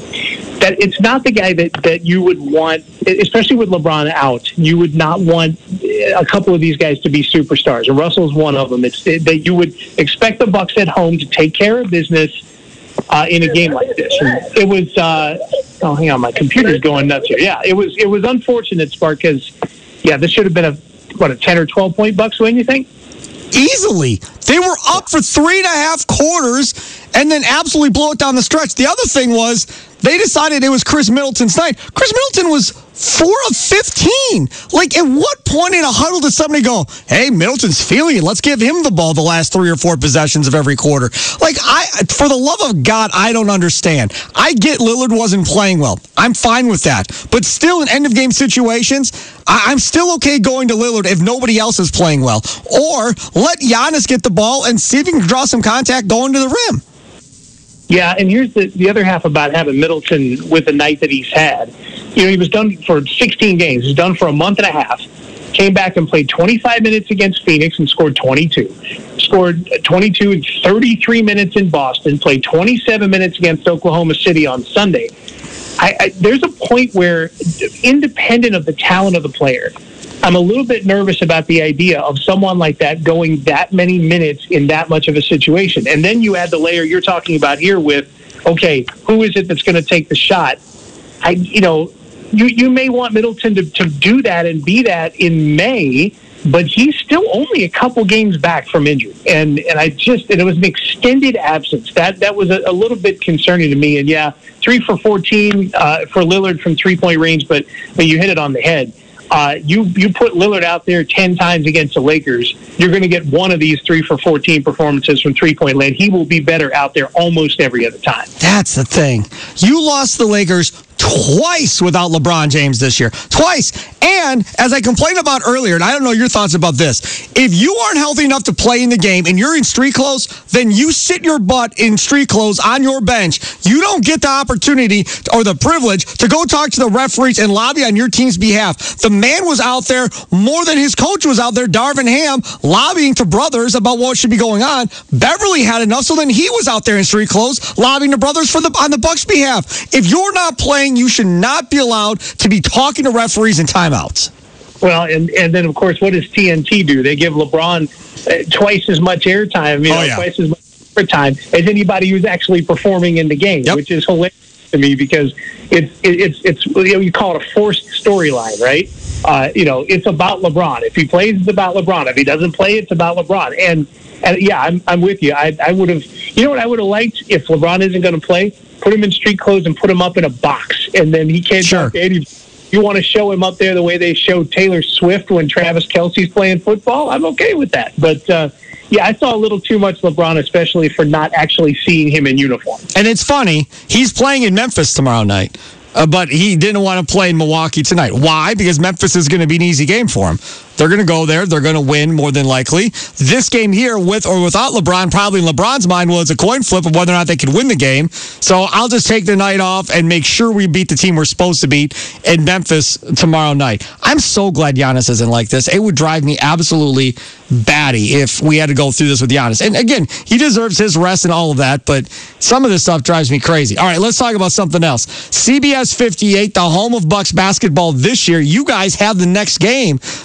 that it's not the guy that, that you would want, especially with LeBron out. You would not want a couple of these guys to be superstars. And Russell's one of them. It's that you would expect the Bucks at home to take care of business. Uh, in a game like this, and it was. Uh, oh, hang on, my computer's going nuts here. Yeah, it was. It was unfortunate, Spark, because yeah, this should have been a what a ten or twelve point Bucks win. You think? Easily, they were up for three and a half quarters, and then absolutely blow it down the stretch. The other thing was they decided it was Chris Middleton's night. Chris Middleton was four of fifteen. Like, at what point in a huddle did somebody go, hey, Middleton's feeling it. Let's give him the ball the last three or four possessions of every quarter. Like, I, for the love of God, I don't understand. I get Lillard wasn't playing well. I'm fine with that. But still, in end-of-game situations, I, I'm still okay going to Lillard if nobody else is playing well. Or let Giannis get the ball and see if he can draw some contact going to the rim. Yeah, and here's the, the other half about having Middleton with the night that he's had. You know, he was done for sixteen games. He was done for a month and a half. Came back and played twenty-five minutes against Phoenix and scored twenty-two. Scored twenty-two in thirty-three minutes in Boston. Played twenty-seven minutes against Oklahoma City on Sunday. I, I, there's a point where, independent of the talent of the player, I'm a little bit nervous about the idea of someone like that going that many minutes in that much of a situation. And then you add the layer you're talking about here with, okay, who is it that's going to take the shot? I, you know, you, you may want Middleton to, to do that and be that in May, but he's still only a couple games back from injury. And and I just, and it was an extended absence. That that was a, a little bit concerning to me. And yeah, three for fourteen uh, for Lillard from three-point range, but, but you hit it on the head. Uh, you you put Lillard out there ten times against the Lakers, you're going to get one of these three for fourteen performances from three-point land. He will be better out there almost every other time. That's the thing. You lost the Lakers twice without LeBron James this year. Twice. And as I complained about earlier, and I don't know your thoughts about this, if you aren't healthy enough to play in the game and you're in street clothes, then you sit your butt in street clothes on your bench. You don't get the opportunity or the privilege to go talk to the referees and lobby on your team's behalf. The man was out there more than his coach was out there, Darvin Ham, lobbying to brothers about what should be going on. Beverly had enough, so then he was out there in street clothes lobbying to brothers for the on the Bucks' behalf. If you're not playing, you should not be allowed to be talking to referees in timeouts. Well, and, and then, of course, what does T N T do? They give LeBron uh, twice as much airtime, you know, oh, yeah. twice as much time as anybody who's actually performing in the game, yep. which is hilarious to me because it's, it, it's, it's you know, you call it a forced storyline, right? Uh, you know, it's about LeBron. If he plays, it's about LeBron. If he doesn't play, it's about LeBron. And, and yeah, I'm, I'm with you. I, I would have, you know what I would have liked if LeBron isn't going to play? Put him in street clothes and put him up in a box, and then he can't sure. talk to anybody. You want to show him up there the way they showed Taylor Swift when Travis Kelce's playing football? I'm okay with that. But, uh, yeah, I saw a little too much LeBron, especially for not actually seeing him in uniform. And it's funny, he's playing in Memphis tomorrow night, uh, but he didn't want to play in Milwaukee tonight. Why? Because Memphis is going to be an easy game for him. They're going to go there. They're going to win more than likely. This game here, with or without LeBron, probably in LeBron's mind was a coin flip of whether or not they could win the game. So I'll just take the night off and make sure we beat the team we're supposed to beat in Memphis tomorrow night. I'm so glad Giannis isn't like this. It would drive me absolutely batty if we had to go through this with Giannis. And again, he deserves his rest and all of that, but some of this stuff drives me crazy. All right, let's talk about something else. C B S fifty-eight, the home of Bucks basketball this year. You guys have the next game on W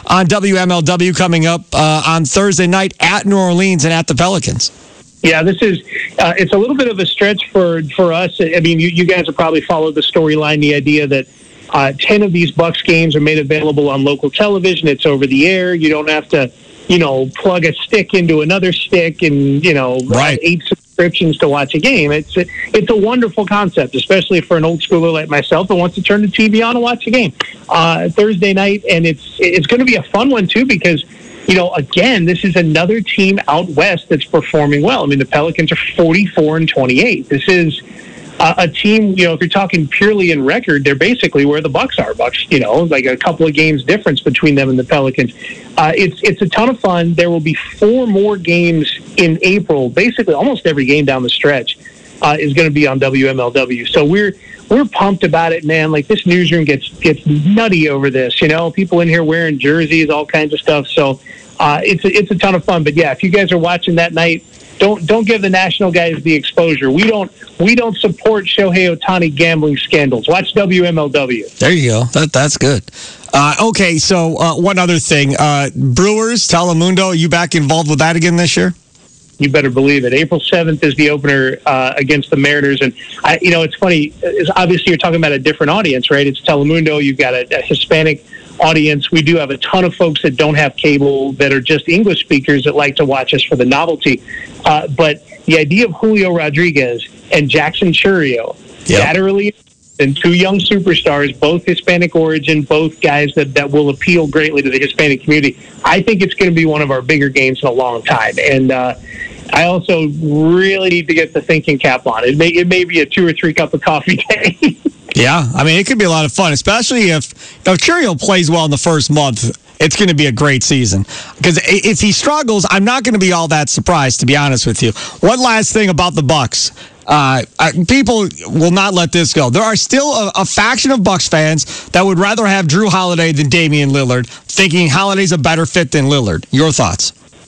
W M L W coming up uh, on Thursday night at New Orleans and at the Pelicans. Yeah, this is, uh, it's a little bit of a stretch for, for us. I mean, you, you guys have probably followed the storyline, the idea that uh, ten of these Bucks games are made available on local television. It's over the air. You don't have to, you know, plug a stick into another stick and, you know, right. eight subscriptions to watch a game. It's a, it's a wonderful concept, especially for an old schooler like myself that wants to turn the T V on and watch a game uh, Thursday night. And it's it's going to be a fun one, too, because, you know, again, this is another team out west that's performing well. I mean, the Pelicans are forty-four and twenty-eight. This is uh, a team, you know, if you're talking purely in record, they're basically where the Bucks are. Bucks, you know, like a couple of games difference between them and the Pelicans. Uh, it's it's a ton of fun. There will be four more games in April. Basically, almost every game down the stretch uh, is going to be on W M L W. So we're we're pumped about it, man. Like, this newsroom gets gets nutty over this. You know, people in here wearing jerseys, all kinds of stuff. So uh, it's a, it's a ton of fun. But yeah, if you guys are watching that night, don't don't give the national guys the exposure. We don't we don't support Shohei Ohtani gambling scandals. Watch W M L W. There you go. That that's good. Uh, okay, so uh, one other thing. Uh, Brewers, Telemundo, are you back involved with that again this year? You better believe it. April seventh is the opener uh, against the Mariners. And, I, you know, it's funny. It's obviously, you're talking about a different audience, right? It's Telemundo. You've got a, a Hispanic audience. We do have a ton of folks that don't have cable that are just English speakers that like to watch us for the novelty. Uh, but the idea of Julio Rodriguez and Jackson Chourio, yep. that early, and two young superstars, both Hispanic origin, both guys that, that will appeal greatly to the Hispanic community. I think it's going to be one of our bigger games in a long time. And uh, I also really need to get the thinking cap on. It may, it may be a two or three cup of coffee day. Yeah, I mean, it could be a lot of fun, especially if, if Chourio plays well in the first month. It's going to be a great season. Because if he struggles, I'm not going to be all that surprised, to be honest with you. One last thing about the Bucks. Uh, people will not let this go. There are still a, a faction of Bucks fans that would rather have Drew Holiday than Damian Lillard, thinking Holiday's a better fit than Lillard. Your thoughts?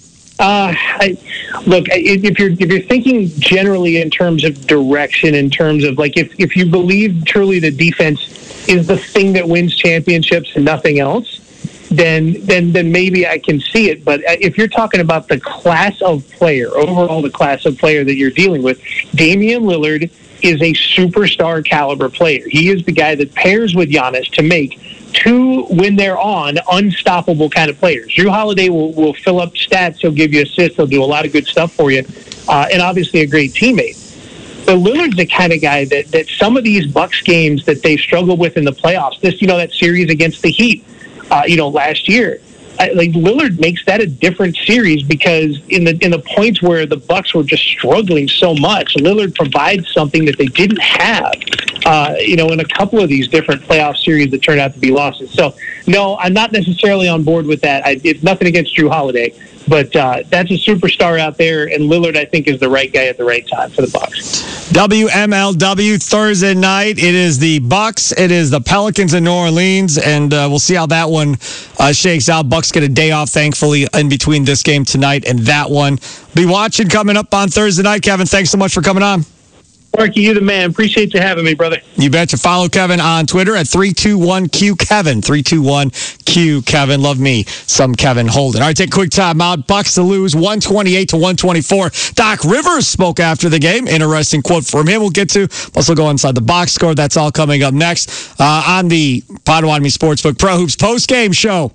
Uh, I, look, if you're if you're thinking generally in terms of direction, in terms of like if, if you believe truly that defense is the thing that wins championships and nothing else, then then then maybe I can see it. But if you're talking about the class of player, overall the class of player that you're dealing with, Damian Lillard is a superstar caliber player. He is the guy that pairs with Giannis to make two, when they're on, unstoppable kind of players. Drew Holiday will, will fill up stats. He'll give you assists. He'll do a lot of good stuff for you. Uh, and obviously a great teammate. But Lillard's the kind of guy that, that some of these Bucks games that they struggled with in the playoffs, this, you know, that series against the Heat, uh, you know, last year, I, like Lillard makes that a different series because in the in the points where the Bucks were just struggling so much, Lillard provides something that they didn't have, uh, you know, in a couple of these different playoff series that turned out to be losses. So, no, I'm not necessarily on board with that. I, it's nothing against Drew Holiday, but uh, that's a superstar out there, and Lillard, I think, is the right guy at the right time for the Bucks. W M L W Thursday night. It is the Bucks. It is the Pelicans in New Orleans, and uh, we'll see how that one uh, shakes out. Bucks get a day off, thankfully, in between this game tonight and that one. Be watching coming up on Thursday night. Kevin, thanks so much for coming on. Marky, you the man. Appreciate you having me, brother. You betcha. Follow Kevin on Twitter at three two one Q Kevin. three two one Q Kevin. Love me some Kevin Holden. All right, take a quick time out. Bucks to lose one twenty-eight to one twenty-four. Doc Rivers spoke after the game. Interesting quote from him we'll get to. Plus, we'll go inside the box score. That's all coming up next uh, on the Potawatomi Sportsbook Pro Hoops post-game show.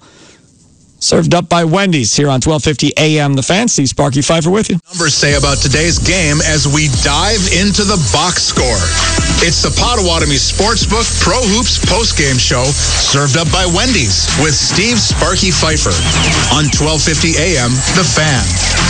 Served up by Wendy's here on twelve fifty A M. The Fan. Steve Sparky Pfeiffer with you. Numbers say about today's game as we dive into the box score. It's the Potawatomi Sportsbook Pro Hoops postgame show served up by Wendy's with Steve Sparky Pfeiffer on twelve fifty A M. The Fan.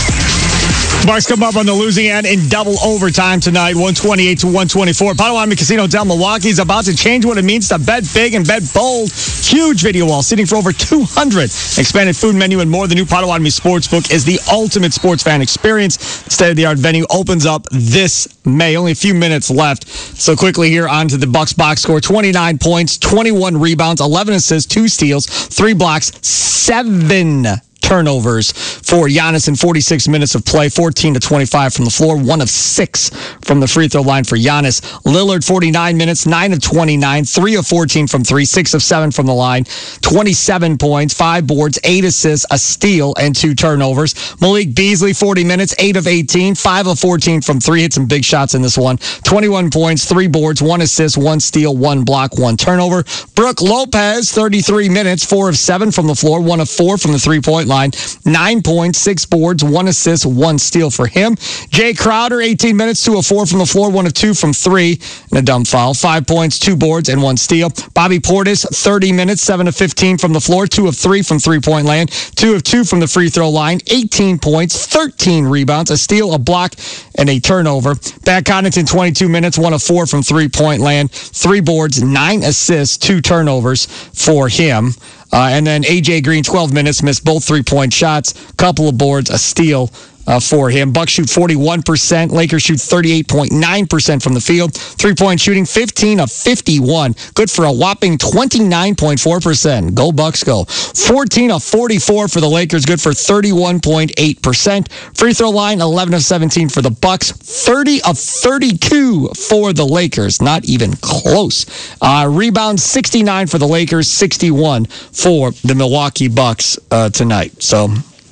Bucks come up on the losing end in double overtime tonight, one twenty-eight to one twenty-four. Potawatomi Casino Del Milwaukee is about to change what it means to bet big and bet bold. Huge video wall sitting for over two hundred. Expanded food menu and more. The new Potawatomi Sportsbook is the ultimate sports fan experience. State-of-the-art venue opens up this May. Only a few minutes left. So quickly here on to the Bucks box score. twenty-nine points, twenty-one rebounds, eleven assists, two steals, three blocks, seven turnovers for Giannis in forty-six minutes of play, fourteen to twenty-five from the floor, one of six from the free throw line for Giannis. Lillard, forty-nine minutes, nine of twenty-nine, three of fourteen from three, six of seven from the line, twenty-seven points, five boards, eight assists, a steal, and two turnovers. Malik Beasley, forty minutes, eight of eighteen, five of fourteen from three, hit some big shots in this one, twenty-one points, three boards, one assist, one steal, one block, one turnover. Brooke Lopez, thirty-three minutes, four of seven from the floor, one of four from the three-point line, nine points, six boards, one assist, one steal for him. Jay Crowder, eighteen minutes, two of four from the floor, one of two from three, and a dumb foul. Five points, two boards, and one steal. Bobby Portis, thirty minutes, seven of fifteen from the floor, two of three from three-point land, two of two from the free throw line, eighteen points, thirteen rebounds, a steal, a block, and a turnover. Pat Connaughton, twenty-two minutes, one of four from three-point land, three boards, nine assists, two turnovers for him. Uh, and then A J Green, twelve minutes, missed both three-point shots, couple of boards, a steal uh, for him. Bucks shoot forty-one percent. Lakers shoot thirty-eight point nine percent from the field. Three-point shooting, fifteen of fifty-one. Good for a whopping twenty-nine point four percent. Go Bucks, go. fourteen of forty-four for the Lakers. Good for thirty-one point eight percent. Free throw line, eleven of seventeen for the Bucks. thirty of thirty-two for the Lakers. Not even close. Uh, rebounds, sixty-nine for the Lakers, sixty-one for the Milwaukee Bucks uh, tonight. So,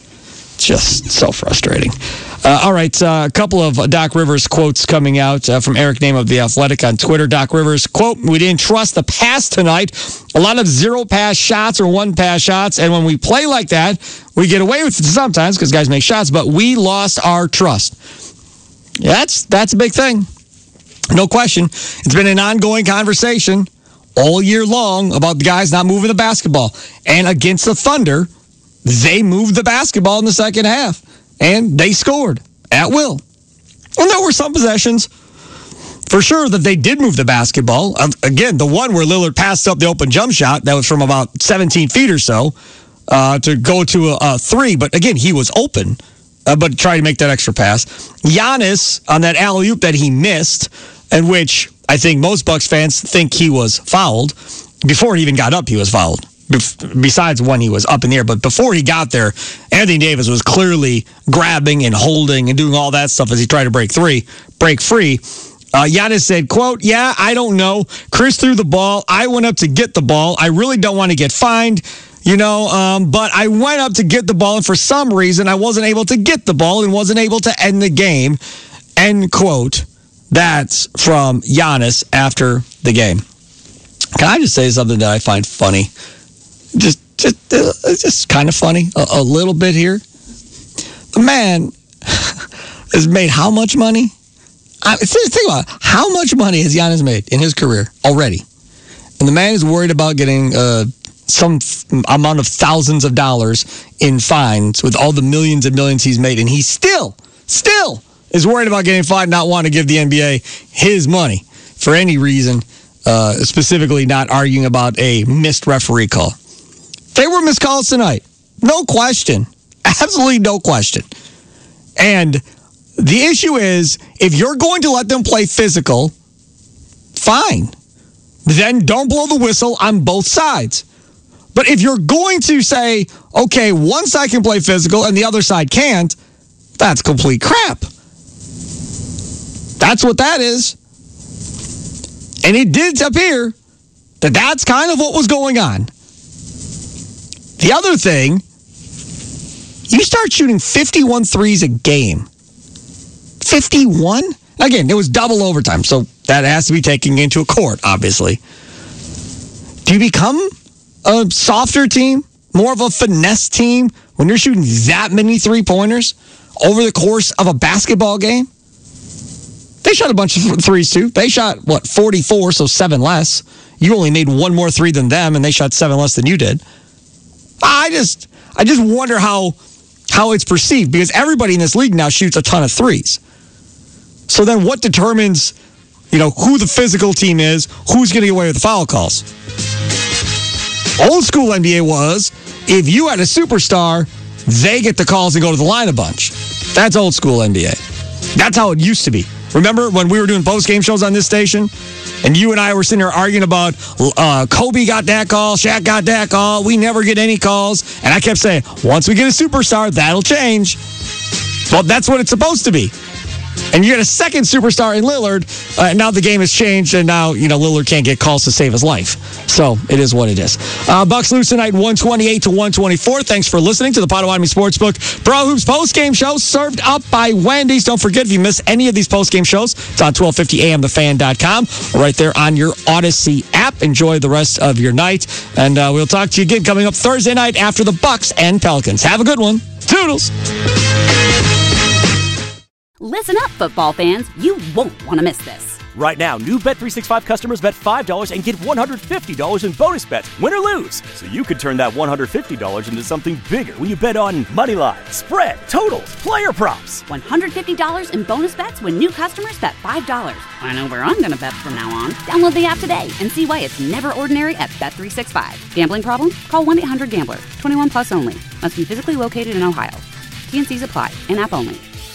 just so frustrating. Uh, all right, uh, a couple of Doc Rivers quotes coming out uh, from Eric Name of The Athletic on Twitter. Doc Rivers, quote, "We didn't trust the pass tonight. A lot of zero pass shots or one pass shots, and when we play like that, we get away with it sometimes because guys make shots, but we lost our trust." Yeah, that's, that's a big thing. No question. It's been an ongoing conversation all year long about the guys not moving the basketball. And against the Thunder, they moved the basketball in the second half, and they scored at will. And there were some possessions, for sure, that they did move the basketball. Uh, again, the one where Lillard passed up the open jump shot, that was from about seventeen feet or so, uh, to go to a, a three. But again, he was open, uh, but tried to make that extra pass. Giannis, on that alley-oop that he missed, in which I think most Bucks fans think he was fouled. Before he even got up, he was fouled. Besides when he was up in the air. But before he got there, Anthony Davis was clearly grabbing and holding and doing all that stuff as he tried to break three, break free. Uh, Giannis said, quote, "Yeah, I don't know. Chris threw the ball. I went up to get the ball. I really don't want to get fined, you know, um, but I went up to get the ball, and for some reason I wasn't able to get the ball and wasn't able to end the game." End quote. That's from Giannis after the game. Can I just say something that I find funny? Just, just, uh, just kind of funny, a, a little bit here. The man has made how much money? I, think about it. How much money has Giannis made in his career already? And the man is worried about getting uh, some f- amount of thousands of dollars in fines with all the millions and millions he's made, and he still, still is worried about getting fined, not wanting to give the N B A his money for any reason, uh, specifically not arguing about a missed referee call. They were missed calls tonight. No question. Absolutely no question. And the issue is, if you're going to let them play physical, fine. Then don't blow the whistle on both sides. But if you're going to say, okay, one side can play physical and the other side can't, that's complete crap. That's what that is. And it did appear that that's kind of what was going on. The other thing, you start shooting fifty-one threes a game. fifty-one? Again, it was double overtime, so that has to be taken into account, obviously. Do you become a softer team, more of a finesse team, when you're shooting that many three-pointers over the course of a basketball game? They shot a bunch of threes, too. They shot, what, forty-four, so seven less. You only made one more three than them, and they shot seven less than you did. I just I just wonder how how it's perceived, because everybody in this league now shoots a ton of threes. So then what determines, you know, who the physical team is, who's going to get away with the foul calls? Old school N B A was, if you had a superstar, they get the calls and go to the line a bunch. That's old school N B A. That's how it used to be. Remember when we were doing post-game shows on this station? And you and I were sitting there arguing about uh, Kobe got that call, Shaq got that call, we never get any calls. And I kept saying, once we get a superstar, that'll change. Well, that's what it's supposed to be. And you get a second superstar in Lillard. Uh, now the game has changed, and now, you know, Lillard can't get calls to save his life. So it is what it is. Uh, Bucks lose tonight one twenty-eight to one twenty-four. Thanks for listening to the Potawatomi Sportsbook Pro Hoops postgame show served up by Wendy's. Don't forget, if you miss any of these postgame shows, it's on twelve fifty a m the fan dot com or right there on your Odyssey app. Enjoy the rest of your night. And uh, we'll talk to you again coming up Thursday night after the Bucks and Pelicans. Have a good one. Toodles. Listen up, football fans. You won't want to miss this. Right now, new Bet three sixty-five customers bet five dollars and get one hundred fifty dollars in bonus bets, win or lose. So you could turn that one hundred fifty dollars into something bigger when you bet on money line, spread, totals, player props. one hundred fifty dollars in bonus bets when new customers bet five dollars. I know where I'm going to bet from now on. Download the app today and see why it's never ordinary at Bet three sixty-five. Gambling problem? Call one eight hundred gambler. twenty-one plus only. Must be physically located in Ohio. T N Cs apply. In-app only.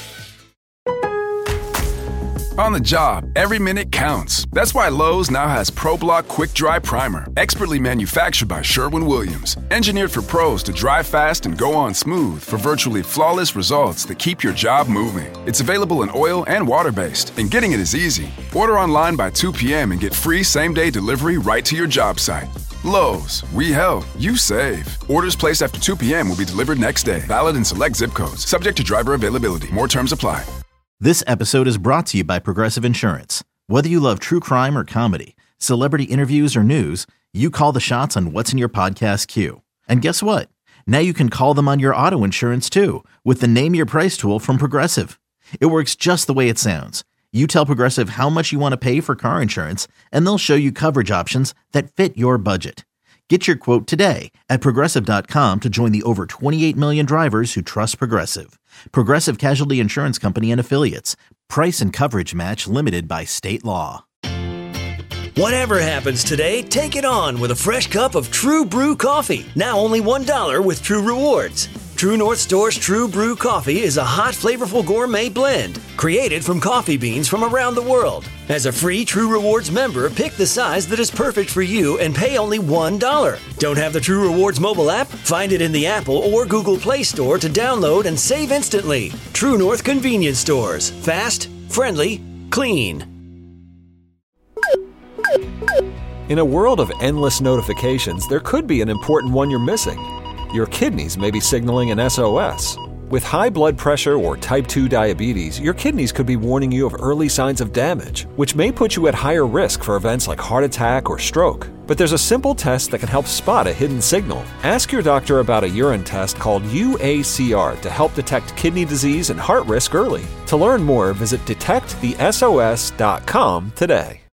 On the job, every minute counts. That's why Lowe's now has ProBlock Quick Dry Primer, expertly manufactured by Sherwin-Williams. Engineered for pros to dry fast and go on smooth for virtually flawless results that keep your job moving. It's available in oil and water-based, and getting it is easy. Order online by two p.m. and get free same-day delivery right to your job site. Lowe's, we help, you save. Orders placed after two p.m. will be delivered next day. Valid in select zip codes. Subject to driver availability. More terms apply. This episode is brought to you by Progressive Insurance. Whether you love true crime or comedy, celebrity interviews or news, you call the shots on what's in your podcast queue. And guess what? Now you can call them on your auto insurance too with the Name Your Price tool from Progressive. It works just the way it sounds. You tell Progressive how much you want to pay for car insurance, and they'll show you coverage options that fit your budget. Get your quote today at Progressive dot com to join the over twenty-eight million drivers who trust Progressive. Progressive Casualty Insurance Company and Affiliates. Price and coverage match limited by state law. Whatever happens today, take it on with a fresh cup of True Brew coffee. Now only one dollar with True Rewards. True North Store's True Brew Coffee is a hot, flavorful gourmet blend created from coffee beans from around the world. As a free True Rewards member, pick the size that is perfect for you and pay only one dollar. Don't have the True Rewards mobile app? Find it in the Apple or Google Play Store to download and save instantly. True North Convenience Stores. Fast, friendly, clean. In a world of endless notifications, there could be an important one you're missing. Your kidneys may be signaling an S O S. With high blood pressure or type two diabetes, your kidneys could be warning you of early signs of damage, which may put you at higher risk for events like heart attack or stroke. But there's a simple test that can help spot a hidden signal. Ask your doctor about a urine test called U A C R to help detect kidney disease and heart risk early. To learn more, visit detect the S O S dot com today.